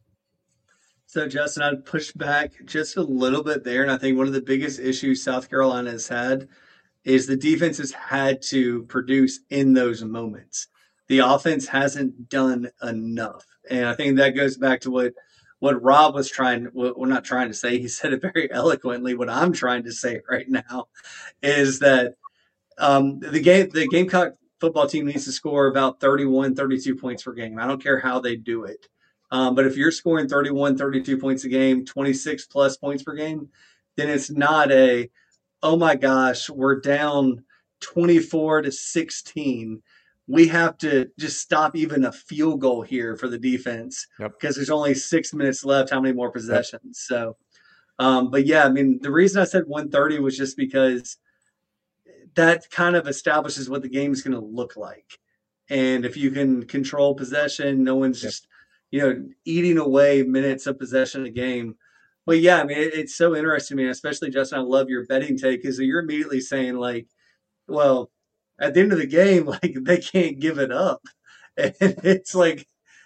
So, Justin, I'd push back just a little bit there. And I think one of the biggest issues South Carolina has had is the defense has had to produce in those moments. The offense hasn't done enough. And I think that goes back to what, what Rob was trying – well, not trying to say. He said it very eloquently. What I'm trying to say right now is that – Um, the game, the Gamecock football team needs to score about thirty-one, thirty-two points per game. I don't care how they do it. Um, but if you're scoring thirty-one, thirty-two points a game, twenty-six plus points per game, then it's not a, oh my gosh, we're down twenty-four to sixteen. We have to just stop even a field goal here for the defense yep. because there's only six minutes left. How many more possessions? Yep. So, um, but yeah, I mean, the reason I said one thirty was just because that kind of establishes what the game is going to look like. And if you can control possession, no one's just, you know, eating away minutes of possession a game. But yeah, I mean, it, it's so interesting to me, especially Justin, I love your betting take because you're immediately saying like, well, at the end of the game, like they can't give it up. And it's like,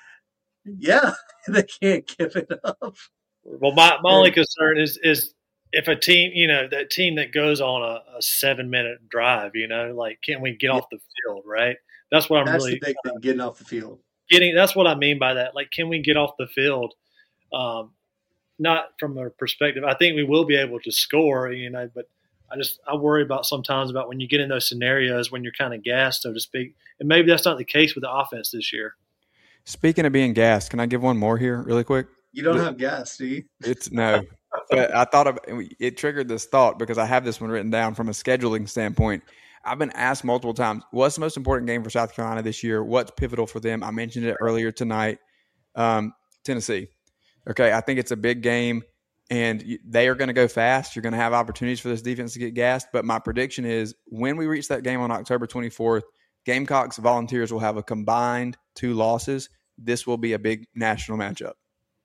yeah, they can't give it up. Well, my, my only concern is, is, if a team, you know, that team that goes on a, a seven minute drive, you know, like, can we get yeah. off the field, right? That's what I'm that's really the big thing, getting off the field. Getting that's what I mean by that. Like, can we get off the field? Um, not from a perspective. I think we will be able to score, you know, but I just I worry about sometimes about when you get in those scenarios when you're kind of gassed, so to speak. And maybe that's not the case with the offense this year. Speaking of being gassed, can I give one more here really quick? You don't have gas, do you? It's no. But I thought of, it triggered this thought because I have this one written down from a scheduling standpoint. I've been asked multiple times, what's the most important game for South Carolina this year? What's pivotal for them? I mentioned it earlier tonight. Um, Tennessee. Okay, I think it's a big game, and they are going to go fast. You're going to have opportunities for this defense to get gassed. But my prediction is when we reach that game on October twenty-fourth, Gamecocks Volunteers will have a combined two losses. This will be a big national matchup.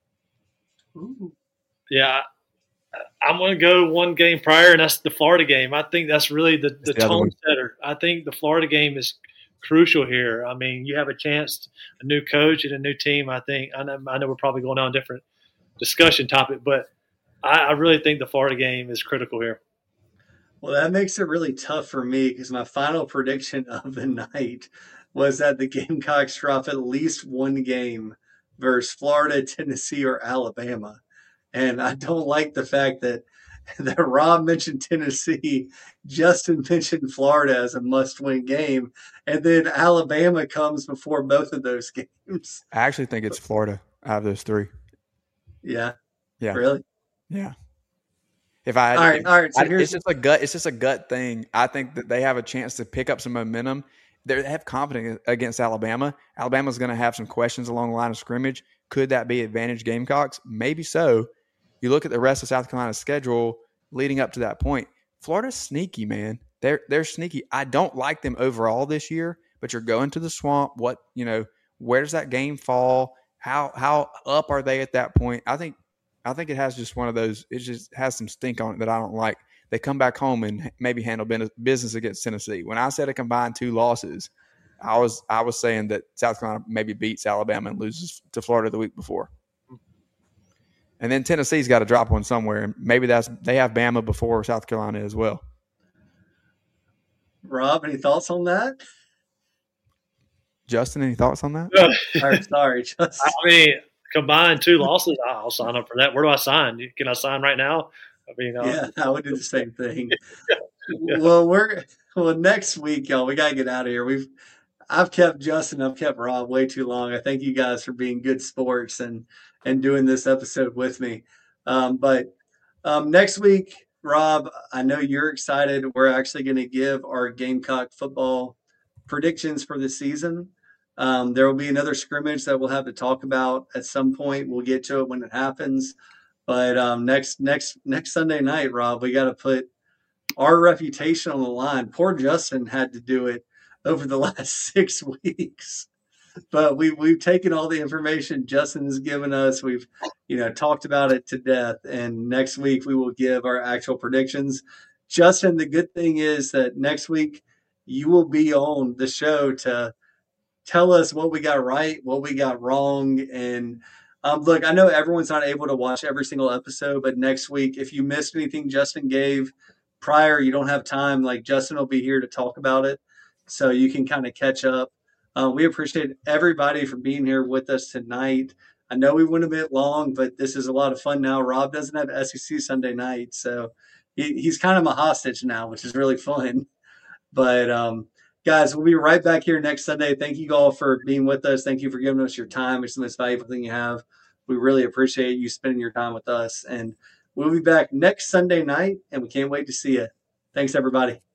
Ooh. Yeah, I'm going to go one game prior, and that's the Florida game. I think that's really the, the, the tone setter. I think the Florida game is crucial here. I mean, you have a chance, a new coach and a new team. I think I know, I know we're probably going on a different discussion topic, but I, I really think the Florida game is critical here. Well, that makes it really tough for me because my final prediction of the night was that the Gamecocks drop at least one game versus Florida, Tennessee, or Alabama. And I don't like the fact that that Rob mentioned Tennessee, Justin mentioned Florida as a must-win game, and then Alabama comes before both of those games. I actually think it's Florida out of those three. Yeah. Yeah. Really? Yeah. If I, all right, if, all right. So I, here's it's just a gut. It's just a gut thing. I think that they have a chance to pick up some momentum. They have confidence against Alabama. Alabama's going to have some questions along the line of scrimmage. Could that be advantage Gamecocks? Maybe so. You look at the rest of South Carolina's schedule leading up to that point. Florida's sneaky, man. They're they're sneaky. I don't like them overall this year, but you're going to the swamp. What you know? Where does that game fall? How how up are they at that point? I think I think it has just one of those. It just has some stink on it that I don't like. They come back home and maybe handle business against Tennessee. When I said a combined two losses, I was I was saying that South Carolina maybe beats Alabama and loses to Florida the week before. And then Tennessee's got to drop one somewhere, and maybe that's they have Bama before South Carolina as well. Rob, any thoughts on that? Justin, any thoughts on that? Sorry, sorry, Justin. I mean, combined two losses, I'll sign up for that. Where do I sign? Can I sign right now? I mean, uh, yeah, I would do the same thing. Yeah. Well, we're well next week, y'all. We gotta get out of here. We've I've kept Justin, I've kept Rob way too long. I thank you guys for being good sports and and doing this episode with me. Um, but um, next week, Rob, I know you're excited. We're actually going to give our Gamecock football predictions for the season. Um, there will be another scrimmage that we'll have to talk about at some point. We'll get to it when it happens. But um, next next next Sunday night, Rob, we got to put our reputation on the line. Poor Justin had to do it over the last six weeks. But we, we've taken all the information Justin has given us. We've, you know, talked about it to death. And next week we will give our actual predictions. Justin, the good thing is that next week you will be on the show to tell us what we got right, what we got wrong. And um, look, I know everyone's not able to watch every single episode, but next week, if you missed anything Justin gave prior, you don't have time, like Justin will be here to talk about it. So you can kind of catch up. Uh, we appreciate everybody for being here with us tonight. I know we went a bit long, but this is a lot of fun now. Rob doesn't have S E C Sunday night, so he, he's kind of my hostage now, which is really fun. But, um, guys, we'll be right back here next Sunday. Thank you all for being with us. Thank you for giving us your time. It's the most valuable thing you have. We really appreciate you spending your time with us. And we'll be back next Sunday night, and we can't wait to see you. Thanks, everybody.